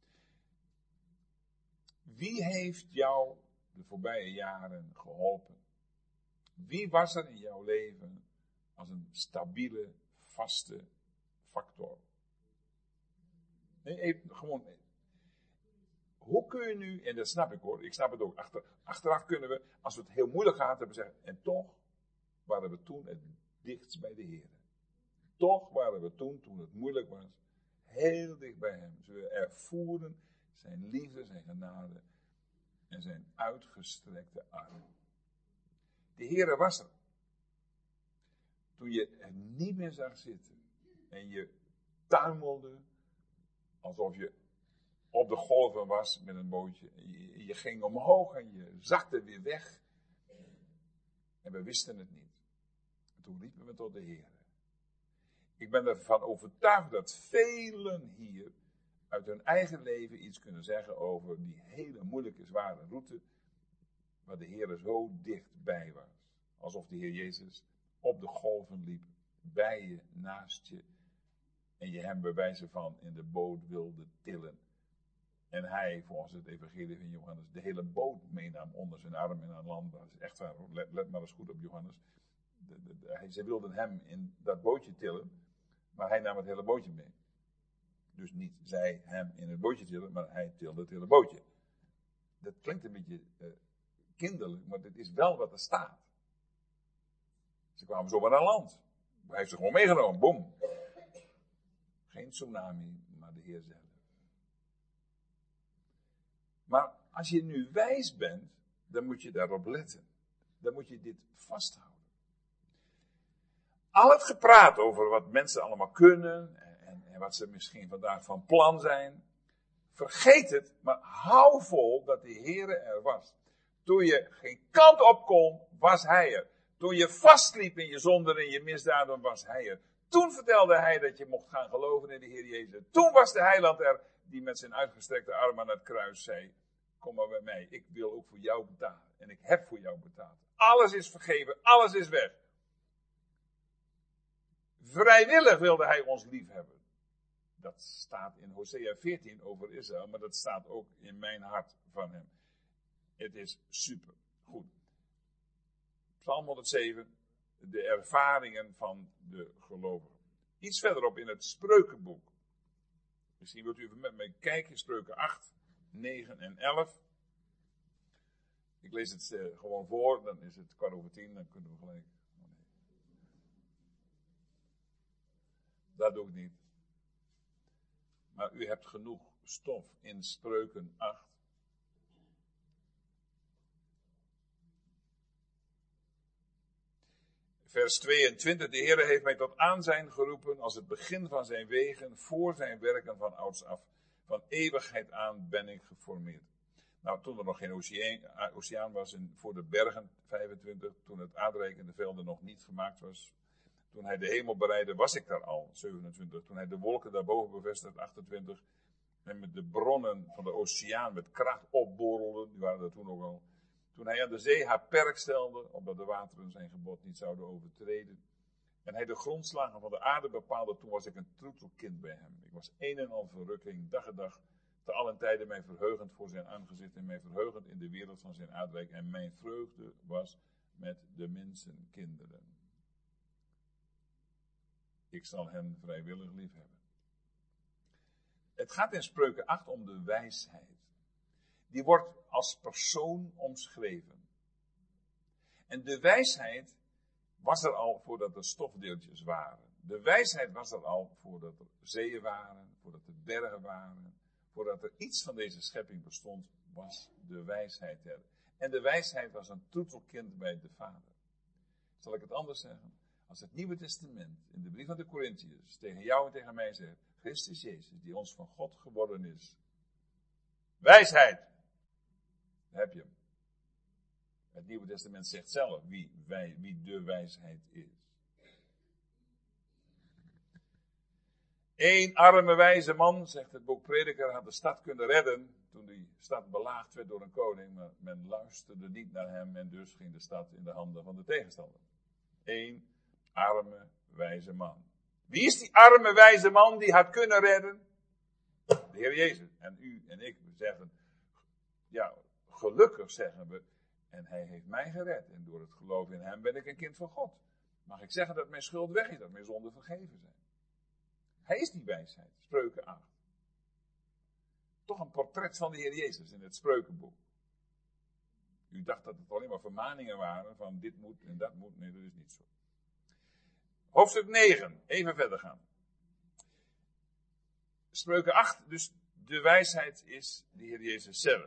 S1: Wie heeft jou de voorbije jaren geholpen? Wie was er in jouw leven als een stabiele, vaste factor? Nee, even, gewoon. Hoe kun je nu, en dat snap ik hoor, ik snap het ook, achteraf kunnen we, als we het heel moeilijk gehad hebben, zeggen, en toch, waren we toen het dichtst bij de Heer. Toch waren we toen het moeilijk was, heel dicht bij hem. We ervoeren zijn liefde, zijn genade en zijn uitgestrekte arm. De Heere was er. Toen je er niet meer zag zitten en je tuimelde alsof je op de golven was met een bootje. Je ging omhoog en je zakte weer weg. En we wisten het niet. En toen riepen we tot de Heer. Ik ben ervan overtuigd dat velen hier uit hun eigen leven iets kunnen zeggen over die hele moeilijke, zware route, waar de Heer zo dichtbij was. Alsof de Heer Jezus op de golven liep, bij je, naast je, en je hem bij wijze van in de boot wilde tillen. En hij, volgens het evangelie van Johannes, de hele boot meenam onder zijn arm en aan land. Dat is echt waar, let maar eens goed op Johannes. Ze wilden hem in dat bootje tillen, maar hij nam het hele bootje mee. Dus niet zij hem in het bootje tillen, maar hij tilde het hele bootje. Dat klinkt een beetje kinderlijk, maar dit is wel wat er staat. Ze kwamen zomaar aan land. Hij heeft ze gewoon meegenomen, boem. Geen tsunami, maar de Heer zelf. Maar als je nu wijs bent, dan moet je daarop letten. Dan moet je dit vasthouden. Al het gepraat over wat mensen allemaal kunnen en wat ze misschien vandaag van plan zijn. Vergeet het, maar hou vol dat de Heere er was. Toen je geen kant op kon, was Hij er. Toen je vastliep in je zonden en je misdaden, was Hij er. Toen vertelde Hij dat je mocht gaan geloven in de Heer Jezus. Toen was de Heiland er, die met zijn uitgestrekte arm aan het kruis zei: kom maar bij mij, ik wil ook voor jou betalen. En ik heb voor jou betaald. Alles is vergeven, alles is weg. Vrijwillig wilde Hij ons lief hebben. Dat staat in Hosea 14 over Israël, maar dat staat ook in mijn hart van hem. Het is super goed. Psalm 107, de ervaringen van de gelovigen. Iets verderop in het Spreukenboek. Misschien wilt u even met mij kijken, Spreuken 8, 9 en 11. Ik lees het gewoon voor, dan is het 9:15, dan kunnen we gelijk. Dat doe ik niet. Maar u hebt genoeg stof in Spreuken 8. Vers 22. De Heer heeft mij tot aanzijn geroepen als het begin van zijn wegen, voor zijn werken van ouds af. Van eeuwigheid aan ben ik geformeerd. Nou, toen er nog geen oceaan was en voor de bergen 25, toen het aardrijkende velden nog niet gemaakt was. Toen hij de hemel bereidde, was ik daar al, 27. Toen hij de wolken daarboven bevestigde, 28. En met de bronnen van de oceaan met kracht opborrelden, die waren er toen ook al. Toen hij aan de zee haar perk stelde, opdat de wateren zijn gebod niet zouden overtreden. En hij de grondslagen van de aarde bepaalde, toen was ik een troetelkind bij hem. Ik was een en al verrukking, dag en dag, te allen tijden mij verheugend voor zijn aangezicht en mij verheugend in de wereld van zijn aardrijk. En mijn vreugde was met de mensenkinderen. Ik zal hen vrijwillig lief hebben. Het gaat in Spreuken 8 om de wijsheid. Die wordt als persoon omschreven. En de wijsheid was er al voordat er stofdeeltjes waren. De wijsheid was er al voordat er zeeën waren, voordat er bergen waren. Voordat er iets van deze schepping bestond, was de wijsheid er. En de wijsheid was een troetelkind bij de Vader. Zal ik het anders zeggen? Als het Nieuwe Testament in de brief van de Korintiërs tegen jou en tegen mij zegt: Christus Jezus, die ons van God geworden is. Wijsheid! Dan heb je hem. Het Nieuwe Testament zegt zelf wie de wijsheid is. Eén arme wijze man, zegt het boek Prediker, had de stad kunnen redden toen die stad belaagd werd door een koning, maar men luisterde niet naar hem en dus ging de stad in de handen van de tegenstander. Eén arme wijze man. Wie is die arme wijze man die had kunnen redden? De Heer Jezus. En u en ik zeggen, ja, gelukkig zeggen we, en hij heeft mij gered. En door het geloof in hem ben ik een kind van God. Mag ik zeggen dat mijn schuld weg is, dat mijn zonden vergeven zijn. Hij is die wijsheid, Spreuken 8. Toch een portret van de Heer Jezus in het Spreukenboek. U dacht dat het alleen maar vermaningen waren van dit moet en dat moet. Nee, dat is niet zo. Hoofdstuk 9, even verder gaan. Spreuken 8, dus de wijsheid is de Heer Jezus zelf.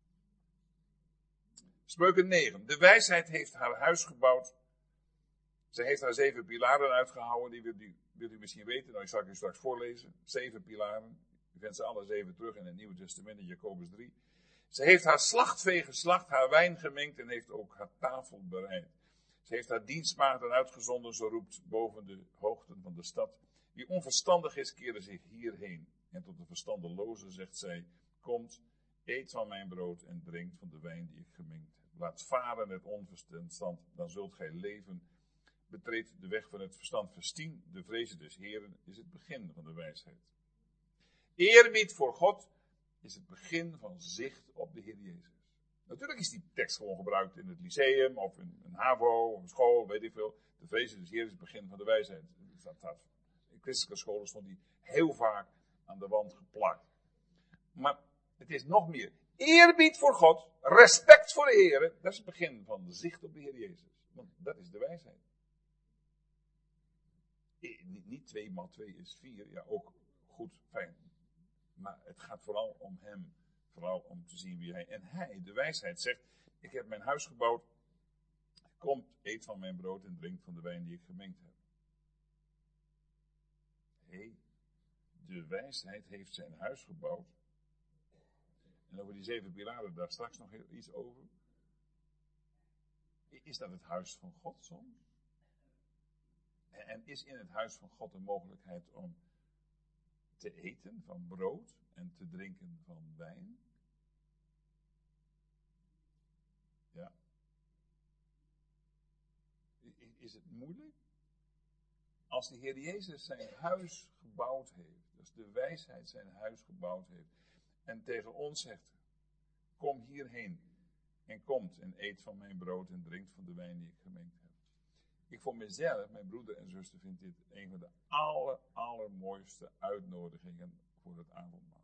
S1: Spreuken 9, de wijsheid heeft haar huis gebouwd. Zij heeft haar 7 pilaren uitgehouden, die wilt u misschien weten. Nou, ik zal u straks voorlezen. 7 pilaren. U vindt ze alle 7 terug in het Nieuwe Testament, in Jacobus 3. Ze heeft haar slachtvee geslacht, haar wijn gemengd en heeft ook haar tafel bereid. Ze heeft haar dienstmaagden uitgezonden, zo roept boven de hoogten van de stad. Wie onverstandig is, keerde zich hierheen. En tot de verstandeloze zegt zij, komt, eet van mijn brood en drinkt van de wijn die ik gemengd heb. Laat varen het onverstand, dan zult gij leven. Betreed de weg van het verstand. Vers 10, de vrezen des Heeren is het begin van de wijsheid. Eerbied voor God is het begin van zicht op de Heer Jezus. Natuurlijk is die tekst gewoon gebruikt in het lyceum, of in een HAVO, of een school, weet ik veel. De vrezen des Heeren is het begin van de wijsheid. In christelijke scholen stond die heel vaak aan de wand geplakt. Maar het is nog meer. Eerbied voor God, respect voor de Heer, dat is het begin van de zicht op de Heer Jezus. Want dat is de wijsheid. Niet 2 maal 2 is 4, ja ook goed, fijn. Maar het gaat vooral om hem. Vooral om te zien wie hij... En hij, de wijsheid, zegt, ik heb mijn huis gebouwd. Kom, eet van mijn brood en drink van de wijn die ik gemengd heb. Hé, de wijsheid heeft zijn huis gebouwd. En over die 7 pilaren, daar straks nog iets over. Is dat het huis van God soms? En is in het huis van God de mogelijkheid om te eten van brood en te drinken van wijn? Ja. Is het moeilijk? Als de Heer Jezus zijn huis gebouwd heeft, dus de wijsheid zijn huis gebouwd heeft, en tegen ons zegt, kom hierheen en komt en eet van mijn brood en drinkt van de wijn die ik gemengd heb. Ik voor mezelf, mijn broeder en zuster, vind dit een van de allermooiste uitnodigingen voor het avondmaal.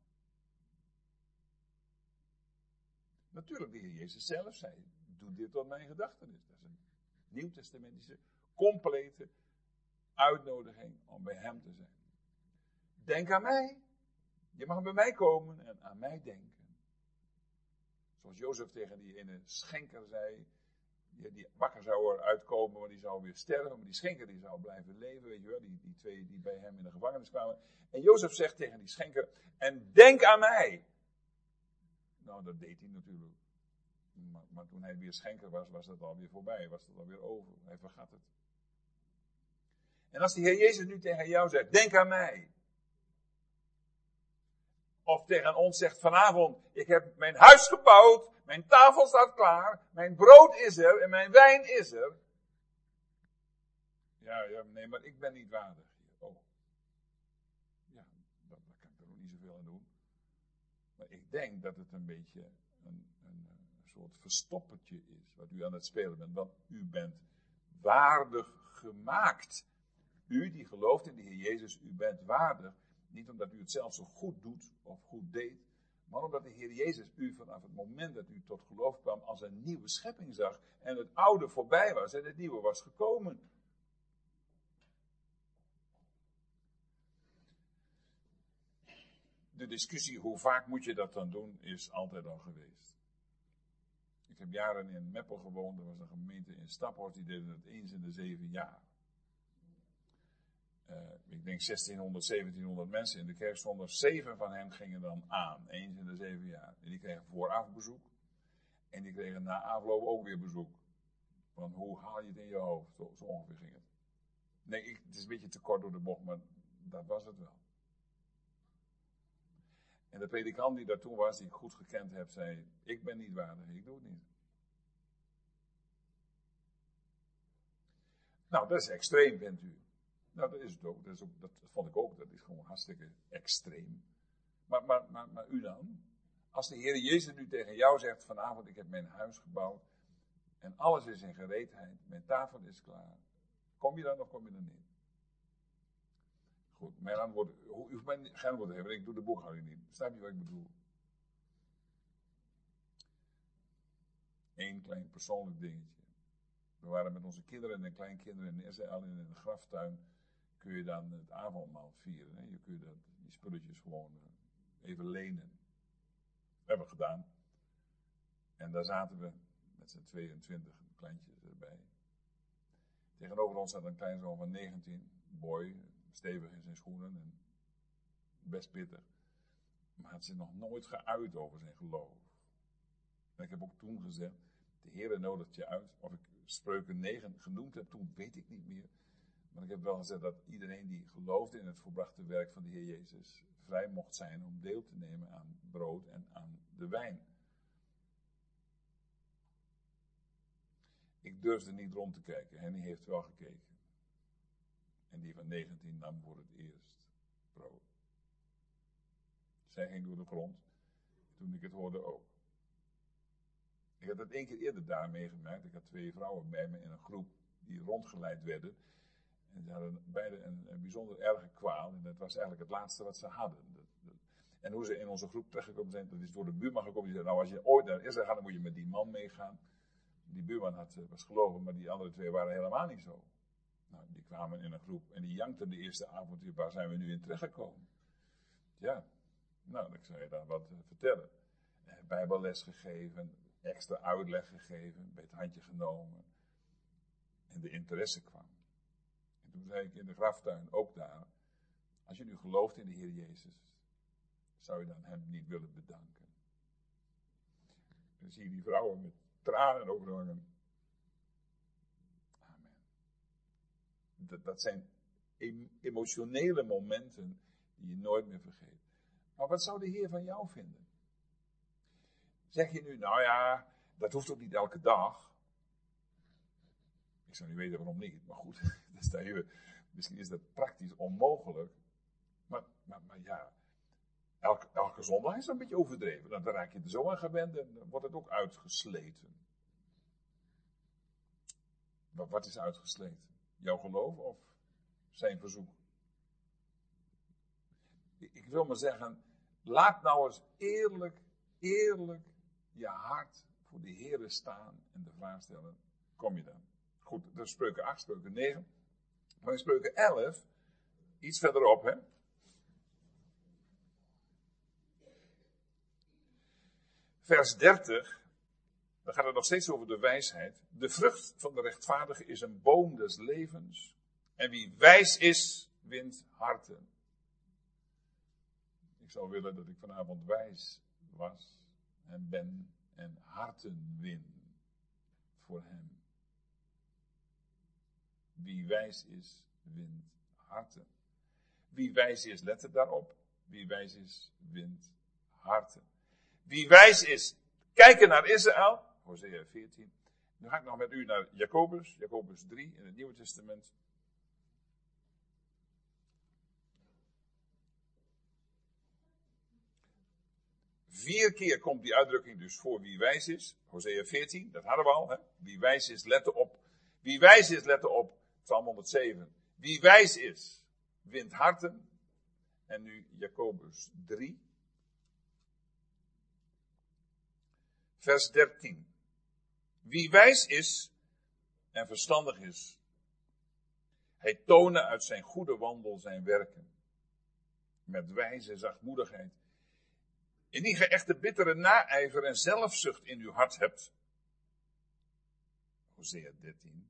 S1: Natuurlijk, de Heer Jezus zelf zei, doe dit tot mijn gedachtenis. Dat is een nieuwtestamentische, complete uitnodiging om bij hem te zijn. Denk aan mij. Je mag bij mij komen en aan mij denken. Zoals Jozef tegen die ene schenker zei, die wakker zou uitkomen, maar die zou weer sterven, maar die schenker die zou blijven leven, weet je wel, die 2 die bij hem in de gevangenis kwamen. En Jozef zegt tegen die schenker, en denk aan mij. Nou, dat deed hij natuurlijk. Maar toen hij weer schenker was, was dat alweer voorbij, was dat alweer over. Hij vergat het. En als de Heer Jezus nu tegen jou zegt, denk aan mij. Of tegen ons zegt vanavond, ik heb mijn huis gebouwd, mijn tafel staat klaar, mijn brood is er en mijn wijn is er. Ja, nee, maar ik ben niet waardig. Oh. Ja, daar kan ik er nog niet zoveel aan doen. Maar ik denk dat het een beetje een soort verstoppertje is wat u aan het spelen bent. Want u bent waardig gemaakt. U die gelooft in de Heer Jezus, u bent waardig. Niet omdat u het zelf zo goed doet of goed deed. Maar omdat de Heer Jezus u vanaf het moment dat u tot geloof kwam als een nieuwe schepping zag. En het oude voorbij was en het nieuwe was gekomen. De discussie hoe vaak moet je dat dan doen is altijd al geweest. Ik heb jaren in Meppel gewoond. Er was een gemeente in Staphorst die deden het eens in de 7 jaar. Ik denk 1600, 1700 mensen in de kerk stonden. 7 van hen gingen dan aan, eens in de 7 jaar. En die kregen vooraf bezoek. En die kregen na afloop ook weer bezoek. Van hoe haal je het in je hoofd? Zo ongeveer ging het. Nee, het is een beetje te kort door de bocht, maar dat was het wel. En de predikant die daar toen was, die ik goed gekend heb, zei, ik ben niet waardig, ik doe het niet. Nou, dat is extreem, vindt u. Nou, dat is het ook. Dat vond ik ook. Dat is gewoon hartstikke extreem. Maar u dan? Als de Heer Jezus nu tegen jou zegt, vanavond ik heb mijn huis gebouwd. En alles is in gereedheid. Mijn tafel is klaar. Kom je dan of kom je dan niet? Goed, mijn antwoord. U hoeft mij geen antwoord te hebben. Ik doe de boekhouding niet. Snap je wat ik bedoel? Eén klein persoonlijk dingetje. We waren met onze kinderen en kleinkinderen in Israël in een graftuin. Kun je dan het avondmaal vieren. Hè? Je kunt die spulletjes gewoon even lenen. Dat hebben we gedaan. En daar zaten we met z'n 22 kleintjes erbij. Tegenover ons zat een kleinzoon van 19. Boy, stevig in zijn schoenen en best pittig. Maar had zich nog nooit geuit over zijn geloof. En ik heb ook toen gezegd, de Heere nodigt je uit. Of ik Spreuken 9 genoemd heb toen, weet ik niet meer. Maar ik heb wel gezegd dat iedereen die geloofde in het volbrachte werk van de Heer Jezus vrij mocht zijn om deel te nemen aan brood en aan de wijn. Ik durfde niet rond te kijken. Henny heeft wel gekeken. En die van 19 nam voor het eerst brood. Zij ging door de grond. Toen ik het hoorde ook. Ik had het 1 keer eerder daar meegemaakt. Ik had 2 vrouwen bij me in een groep die rondgeleid werden. En ze hadden beide een bijzonder erge kwaal. En dat was eigenlijk het laatste wat ze hadden. En hoe ze in onze groep terechtgekomen zijn, dat is door de buurman gekomen. Die zei, nou als je ooit naar Israël gaat, dan moet je met die man meegaan. Die buurman was geloven, maar die andere 2 waren helemaal niet zo. Nou, die kwamen in een groep en die jankten de eerste avond, waar zijn we nu in terechtgekomen? Ja, nou, ik zou je daar wat vertellen. Bijbelles gegeven, extra uitleg gegeven, bij het handje genomen. En de interesse kwam. En toen zei ik in de graftuin, ook daar, als je nu gelooft in de Heer Jezus, zou je dan hem niet willen bedanken? En dan zie je die vrouwen met tranen overhangen. Amen. Dat zijn emotionele momenten die je nooit meer vergeet. Maar wat zou de Heer van jou vinden? Zeg je nu, nou ja, dat hoeft ook niet elke dag. Ik zou niet weten waarom niet, maar goed, dat is even, misschien is dat praktisch onmogelijk. Maar ja, elke zondag is dat een beetje overdreven. Dan raak je er zo aan gewend en dan wordt het ook uitgesleten. Maar wat is uitgesleten? Jouw geloof of zijn verzoek? Ik wil maar zeggen, laat nou eens eerlijk je hart voor de Heere staan en de vraag stellen, kom je dan? Goed, dat is Spreuken 8, Spreuken 9. Maar in Spreuken 11, iets verderop, hè. Vers 30, dan gaat het nog steeds over de wijsheid. De vrucht van de rechtvaardige is een boom des levens. En wie wijs is, wint harten. Ik zou willen dat ik vanavond wijs was en ben en harten win voor hem. Wie wijs is, wint harten. Wie wijs is, let er daarop. Wie wijs is, wint harten. Wie wijs is, kijken naar Israël, Hosea 14. Nu ga ik nog met u naar Jacobus 3 in het Nieuwe Testament. Vier keer komt die uitdrukking dus voor wie wijs is. Hosea 14, dat hadden we al. Hè? Wie wijs is, let op. Wie wijs is, let op. Psalm 107. Wie wijs is, wint harten. En nu Jacobus 3. Vers 13. Wie wijs is en verstandig is, hij tonen uit zijn goede wandel zijn werken. Met wijze zachtmoedigheid. Indien gij echter bittere naijver en zelfzucht in uw hart hebt. Hosea 13.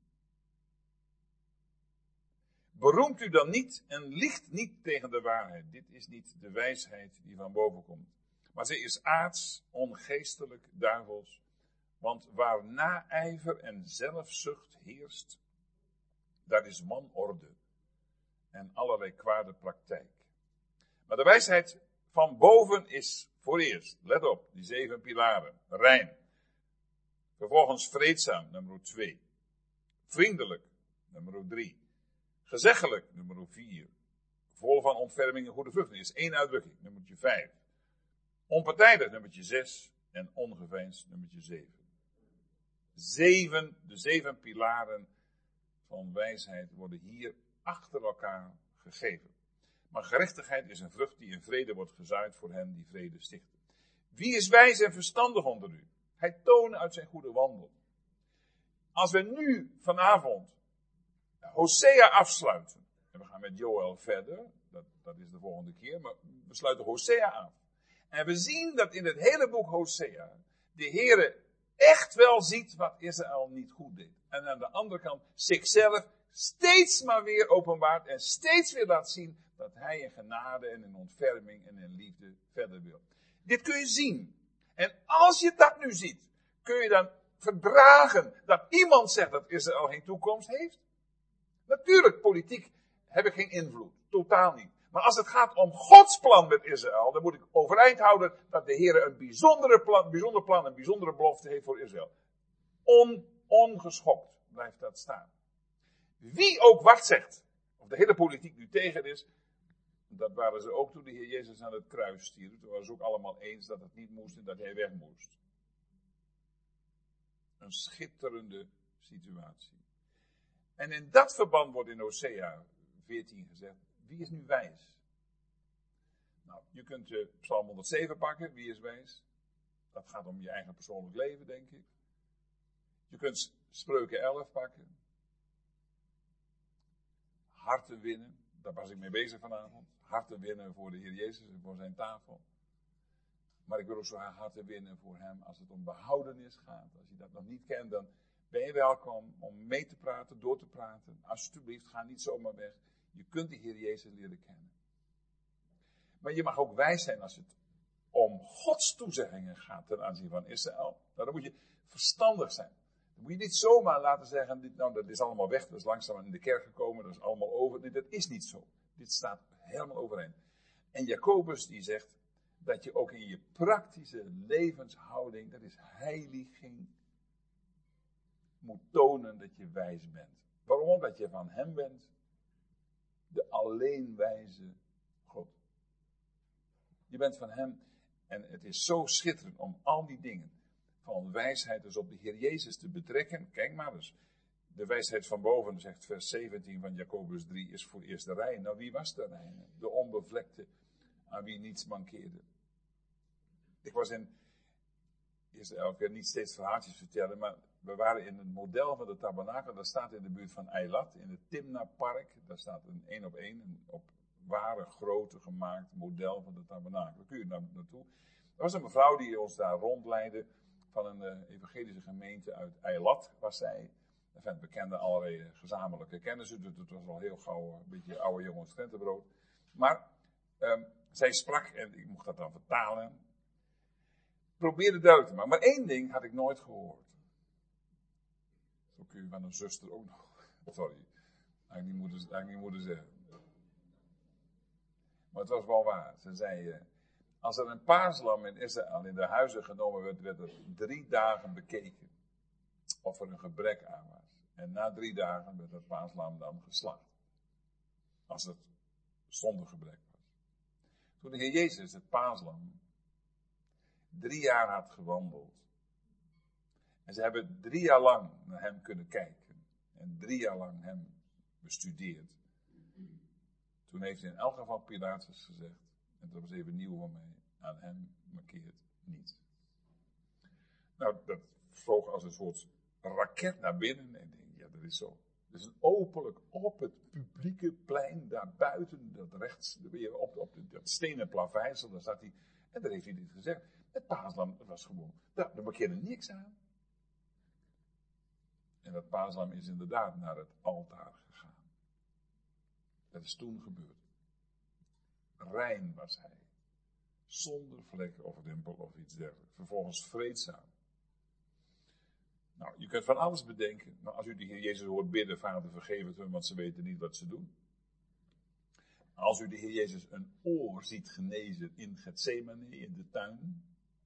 S1: Beroemt u dan niet en liegt niet tegen de waarheid. Dit is niet de wijsheid die van boven komt. Maar zij is aards, ongeestelijk, duivels. Want waar naijver en zelfzucht heerst, daar is wanorde en allerlei kwade praktijk. Maar de wijsheid van boven is voor eerst, let op, die 7 pilaren, rein. Vervolgens vreedzaam, nummer 2. Vriendelijk, nummer 3. Gezeggelijk, nummer 4. Vol van ontferming en goede vruchten, is 1 uitdrukking, nummer 5. Onpartijdig, nummer 6. En ongeveinsd, nummer 7. De 7 pilaren van wijsheid worden hier achter elkaar gegeven. Maar gerechtigheid is een vrucht die in vrede wordt gezaaid voor hen die vrede stichten. Wie is wijs en verstandig onder u? Hij toonde uit zijn goede wandel. Als we nu vanavond Hosea afsluiten. En we gaan met Joël verder. Dat is de volgende keer. Maar we sluiten Hosea af. En we zien dat in het hele boek Hosea de Heere echt wel ziet wat Israël niet goed deed. En aan de andere kant zichzelf steeds maar weer openbaart en steeds weer laat zien dat hij in genade en in ontferming en in liefde verder wil. Dit kun je zien. En als je dat nu ziet, kun je dan verdragen dat iemand zegt dat Israël geen toekomst heeft? Natuurlijk, politiek heb ik geen invloed. Totaal niet. Maar als het gaat om Gods plan met Israël, dan moet ik overeind houden dat de Heer een bijzonder plan, een bijzondere belofte heeft voor Israël. Ongeschokt blijft dat staan. Wie ook wat zegt, of de hele politiek nu tegen is, dat waren ze ook toen de Heer Jezus aan het kruis stierf. Toen waren ze ook allemaal eens dat het niet moest en dat hij weg moest. Een schitterende situatie. En in dat verband wordt in Hosea 14 gezegd, wie is nu wijs? Nou, je kunt Psalm 107 pakken, wie is wijs? Dat gaat om je eigen persoonlijk leven, denk ik. Je kunt Spreuken 11 pakken. Harten winnen, daar was ik mee bezig vanavond. Harten winnen voor de Heer Jezus en voor zijn tafel. Maar ik wil ook zo harten winnen voor hem als het om behoudenis gaat. Als je dat nog niet kent, dan ben je welkom om mee te praten, door te praten. Alsjeblieft, ga niet zomaar weg. Je kunt de Heer Jezus leren kennen. Maar je mag ook wijs zijn als het om Gods toezeggingen gaat ten aanzien van Israël. Nou, dan moet je verstandig zijn. Dan moet je niet zomaar laten zeggen, dat is allemaal weg, dat is langzaam in de kerk gekomen, dat is allemaal over. Nee, dat is niet zo. Dit staat helemaal overeen. En Jacobus die zegt dat je ook in je praktische levenshouding, dat is heiliging, moet tonen dat je wijs bent. Waarom? Omdat je van hem bent, de alleen wijze God. Je bent van hem en het is zo schitterend om al die dingen van wijsheid dus op de Heer Jezus te betrekken. Kijk maar eens, de wijsheid van boven, zegt vers 17 van Jacobus 3, is voor eerst de rein. Nou, wie was de reine? De onbevlekte, aan wie niets mankeerde. Ik was eerst elke keer niet steeds verhaaltjes vertellen, maar we waren in het model van de tabernakel. Dat staat in de buurt van Eilat, in het Timna-park. Daar staat een 1-op-1, een op ware grootte gemaakt model van de tabernakel. Daar kun je naartoe. Er was een mevrouw die ons daar rondleidde van een evangelische gemeente uit Eilat, was zij. We kenden allerlei gezamenlijke kennissen, dus het was al heel gauw een beetje oude jongens krentenbrood. Maar zij sprak, en ik mocht dat dan vertalen, probeerde duidelijk te maken. Maar één ding had ik nooit gehoord. Zo kun je van een zuster ook nog. Sorry, eigenlijk niet moeten zeggen. Maar het was wel waar. Ze zei, als er een paarslam in Israël in de huizen genomen werd, werd er 3 dagen bekeken of er een gebrek aan was. En na 3 dagen werd het paarslam dan geslacht. Als het zonder gebrek was. Toen de Heer Jezus het paarslam 3 jaar had gewandeld. En ze hebben 3 jaar lang naar hem kunnen kijken. En 3 jaar lang hem bestudeerd. Toen heeft in elk geval Pilatus gezegd, en dat was even nieuw voor mij, aan hem markeert niets. Nou, dat vloog als een soort raket naar binnen. En ik denk, ja, dat is zo. Dus een openlijk op het publieke plein, daar buiten, dat rechts, weer op dat stenen plaveisel, daar zat hij. En daar heeft hij dit gezegd. Het paaslam was gewoon, daar markeerde niks aan. En dat paaslam is inderdaad naar het altaar gegaan. Dat is toen gebeurd. Rein was hij. Zonder vlek of rimpel of iets dergelijks. Vervolgens vreedzaam. Nou, je kunt van alles bedenken. Maar als u de Heer Jezus hoort bidden, Vader vergeef het hun, want ze weten niet wat ze doen. Als u de Heer Jezus een oor ziet genezen in Getsemane, in de tuin.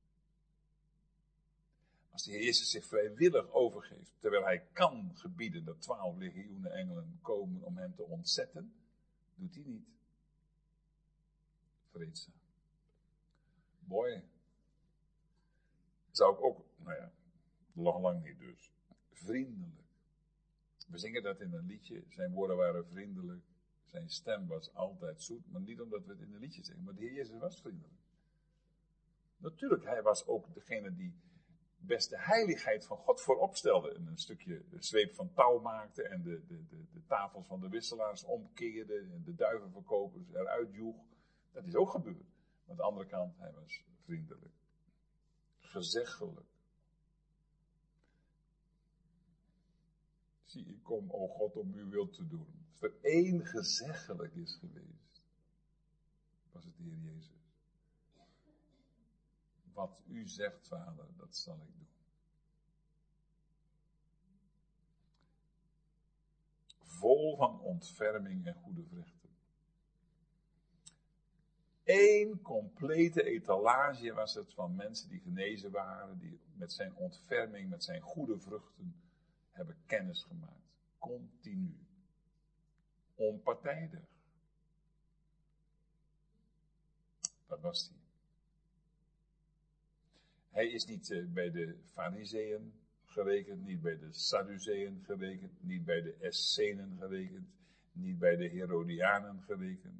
S1: Als de Heer Jezus zich vrijwillig overgeeft, terwijl hij kan gebieden dat 12 legioenen engelen komen om hem te ontzetten, doet hij niet. Vreedzaam. Mooi. Zou ik ook, nou ja, nog lang niet dus. Vriendelijk. We zingen dat in een liedje. Zijn woorden waren vriendelijk. Zijn stem was altijd zoet. Maar niet omdat we het in een liedje zingen. Maar de Heer Jezus was vriendelijk. Natuurlijk, hij was ook degene die best de heiligheid van God voorop stelde. En een stukje zweep van touw maakte en de tafels van de wisselaars omkeerde en de duivenverkopers eruit joeg. Dat is ook gebeurd. Maar aan de andere kant, hij was vriendelijk. Gezeggelijk. Zie, ik kom, o God, om uw wil te doen. Als er één gezeggelijk is geweest, was het de Heer Jezus. Wat u zegt, Vader, dat zal ik doen. Vol van ontferming en goede vruchten. Eén complete etalage was het van mensen die genezen waren, die met zijn ontferming, met zijn goede vruchten hebben kennis gemaakt. Continu. Onpartijdig. Dat was hij. Hij is niet bij de Farizeeën gerekend, niet bij de Sadduceeën gerekend, niet bij de Essenen gerekend, niet bij de Herodianen gerekend.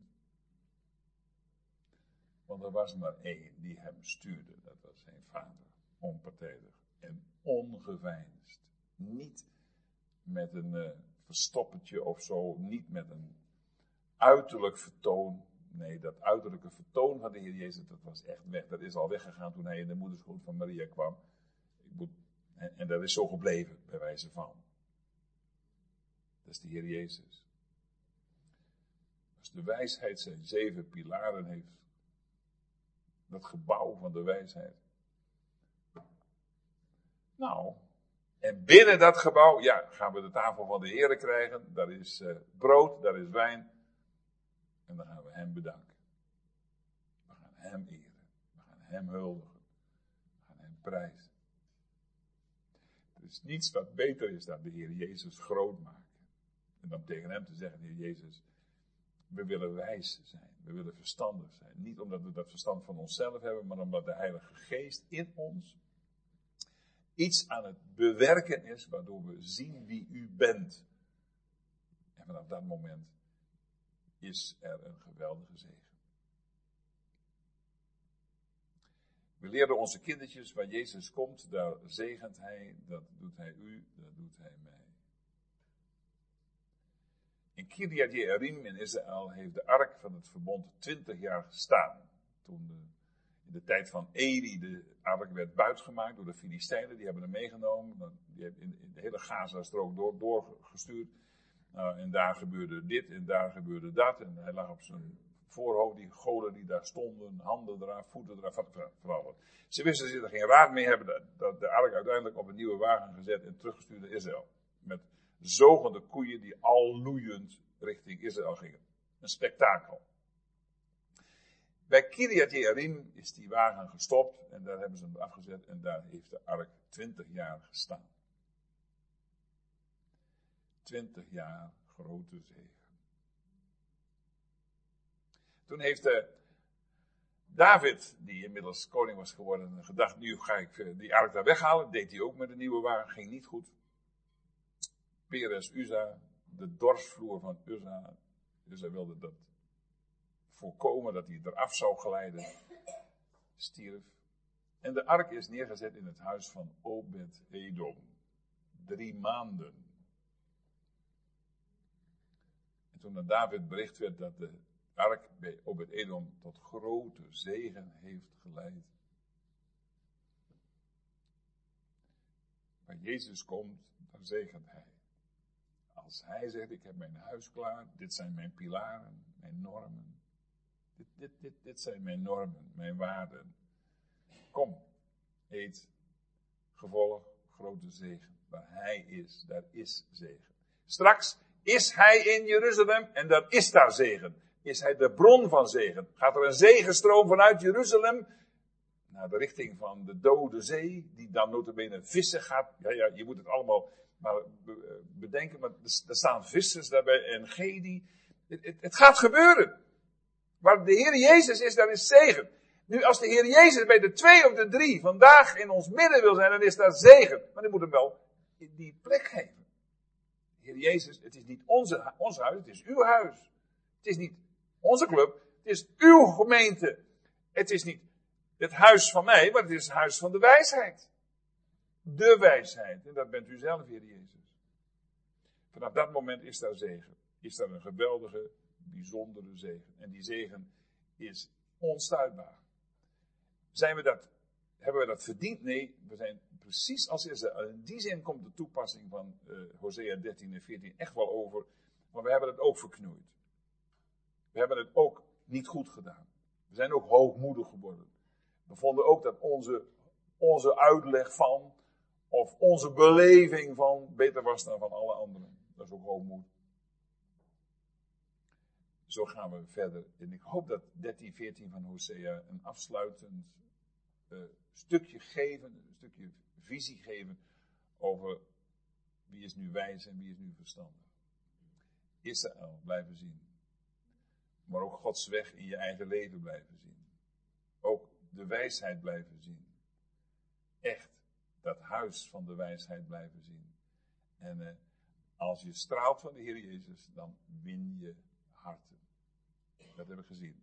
S1: Want er was maar één die hem stuurde, dat was zijn vader. Onpartijdig en ongeveinsd. Niet met een verstoppertje of zo, niet met een uiterlijk vertoon. Nee, dat uiterlijke vertoon van de Heer Jezus, dat was echt weg. Dat is al weggegaan toen hij in de moederschoot van Maria kwam. En dat is zo gebleven, bij wijze van. Dat is de Heer Jezus. Als de wijsheid zijn 7 pilaren heeft, dat gebouw van de wijsheid. Nou, en binnen dat gebouw, ja, gaan we de tafel van de Heer krijgen. Daar is brood, daar is wijn. En dan gaan we hem bedanken. We gaan hem eren. We gaan hem huldigen. We gaan hem prijzen. Er is niets wat beter is dan de Heer Jezus groot maken. En dan tegen hem te zeggen, Heer Jezus, we willen wijs zijn. We willen verstandig zijn. Niet omdat we dat verstand van onszelf hebben, maar omdat de Heilige Geest in ons iets aan het bewerken is, waardoor we zien wie u bent. En vanaf dat moment is er een geweldige zegen. We leerden onze kindertjes, waar Jezus komt, daar zegent hij, dat doet hij u, dat doet hij mij. In Kirjat Jearim in Israël heeft de ark van het verbond 20 jaar gestaan. Toen in de tijd van Eli de ark werd buitgemaakt door de Filistijnen, die hebben hem meegenomen. Die hebben in de hele Gaza-strook doorgestuurd. En daar gebeurde dit en daar gebeurde dat. En hij lag op zijn voorhoofd, die goden die daar stonden, handen eraf, voeten eraf, van. Ze wisten dat ze er geen raad mee hebben, dat de ark uiteindelijk op een nieuwe wagen gezet en teruggestuurd naar Israël. Met zogende koeien die al loeiend richting Israël gingen. Een spektakel. Bij Kirjat Jearim is die wagen gestopt en daar hebben ze hem afgezet en daar heeft de ark 20 jaar gestaan. 20 jaar grote zegen. Toen heeft David, die inmiddels koning was geworden, gedacht, nu ga ik die ark daar weghalen. Deed hij ook met een nieuwe wagen, ging niet goed. Peres Uza, de dorsvloer van Uza. Uza wilde dat voorkomen, dat hij eraf zou glijden. Stierf. En de ark is neergezet in het huis van Obed-Edom. 3 maanden. En toen aan David bericht werd dat de ark bij Obed-Edom tot grote zegen heeft geleid. Waar Jezus komt, dan zegent hij. Als hij zegt, ik heb mijn huis klaar, dit zijn mijn pilaren, mijn normen. Dit zijn mijn normen, mijn waarden. Kom, eet, gevolg, grote zegen. Waar hij is, daar is zegen. Straks is hij in Jeruzalem en dan is daar zegen. Is hij de bron van zegen. Gaat er een zegenstroom vanuit Jeruzalem naar de richting van de Dode Zee, die dan notabene vissen gaat. Ja, je moet het allemaal maar bedenken, maar er staan vissers daarbij en Gedi. Het gaat gebeuren. Waar de Heer Jezus is, daar is zegen. Nu, als de Heer Jezus bij de 2 of de 3 vandaag in ons midden wil zijn, dan is daar zegen. Maar die moet hem wel die plek geven. Heer Jezus, het is niet ons huis, het is uw huis. Het is niet onze club, het is uw gemeente. Het is niet het huis van mij, maar het is het huis van de wijsheid. de wijsheid. En dat bent u zelf, Heer Jezus. Vanaf dat moment is daar zegen. Is daar een geweldige, bijzondere zegen. En die zegen is onstuitbaar. Hebben we dat verdiend? Nee, we zijn precies als Israël. In die zin komt de toepassing van Hosea 13 en 14 echt wel over. Maar we hebben het ook verknoeid. We hebben het ook niet goed gedaan. We zijn ook hoogmoedig geworden. We vonden ook dat onze uitleg van, of onze beleving van, beter was dan van alle anderen. Dat is ook hoogmoed. Zo gaan we verder. En ik hoop dat 13, 14 van Hosea een afsluitend stukje geven, een stukje visie geven over wie is nu wijs en wie is nu verstandig. Israël blijven zien. Maar ook Gods weg in je eigen leven blijven zien. Ook de wijsheid blijven zien. Echt, dat huis van de wijsheid blijven zien. En als je straalt van de Heer Jezus, dan win je harten. Dat hebben we gezien.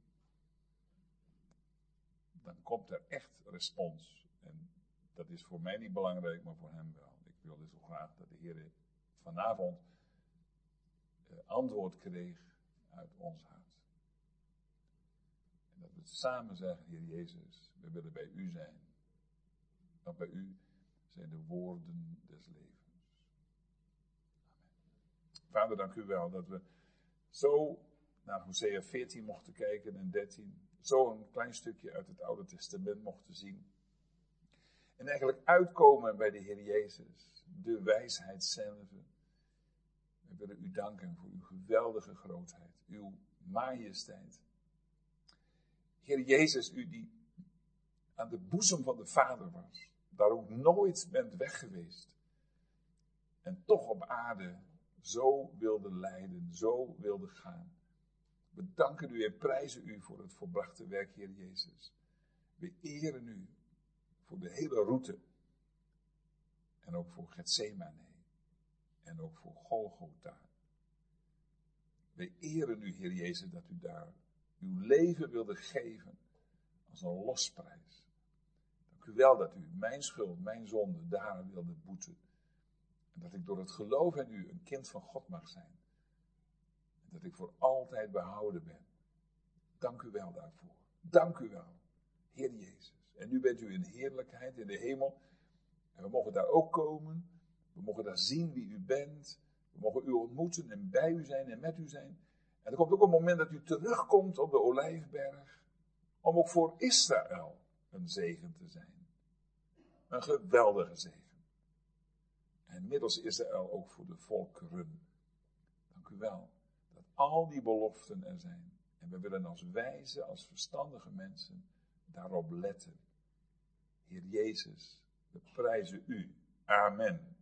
S1: Dan komt er echt respons. En dat is voor mij niet belangrijk, maar voor hem wel. Ik wilde zo graag dat de Heer vanavond antwoord kreeg uit ons hart. En dat we samen zeggen, Heer Jezus, we willen bij u zijn. Want bij u zijn de woorden des levens. Amen. Vader, dank u wel dat we zo naar Hosea 14 mochten kijken en 13. Zo een klein stukje uit het Oude Testament mochten zien. En eigenlijk uitkomen bij de Heer Jezus. De wijsheid zelf. We willen u danken voor uw geweldige grootheid. Uw majesteit. Heer Jezus, u die aan de boezem van de Vader was. Daar ook nooit bent weg geweest. En toch op aarde zo wilde lijden, zo wilde gaan. We danken u en prijzen u voor het volbrachte werk, Heer Jezus. We eren u voor de hele route. En ook voor Getsemane. En ook voor Golgotha. We eren u, Heer Jezus, dat u daar uw leven wilde geven als een losprijs. Dank u wel dat u mijn schuld, mijn zonde daar wilde boeten. En dat ik door het geloof in u een kind van God mag zijn. En dat ik voor altijd behouden ben. Dank u wel daarvoor. Dank u wel, Heer Jezus. En nu bent u in heerlijkheid in de hemel. En we mogen daar ook komen. We mogen daar zien wie u bent. We mogen u ontmoeten en bij u zijn en met u zijn. En er komt ook een moment dat u terugkomt op de Olijfberg. Om ook voor Israël een zegen te zijn. Een geweldige zegen. En middels Israël ook voor de volkeren. Dank u wel dat al die beloften er zijn. En we willen als wijze, als verstandige mensen daarop letten. Heer Jezus, we prijzen u. Amen.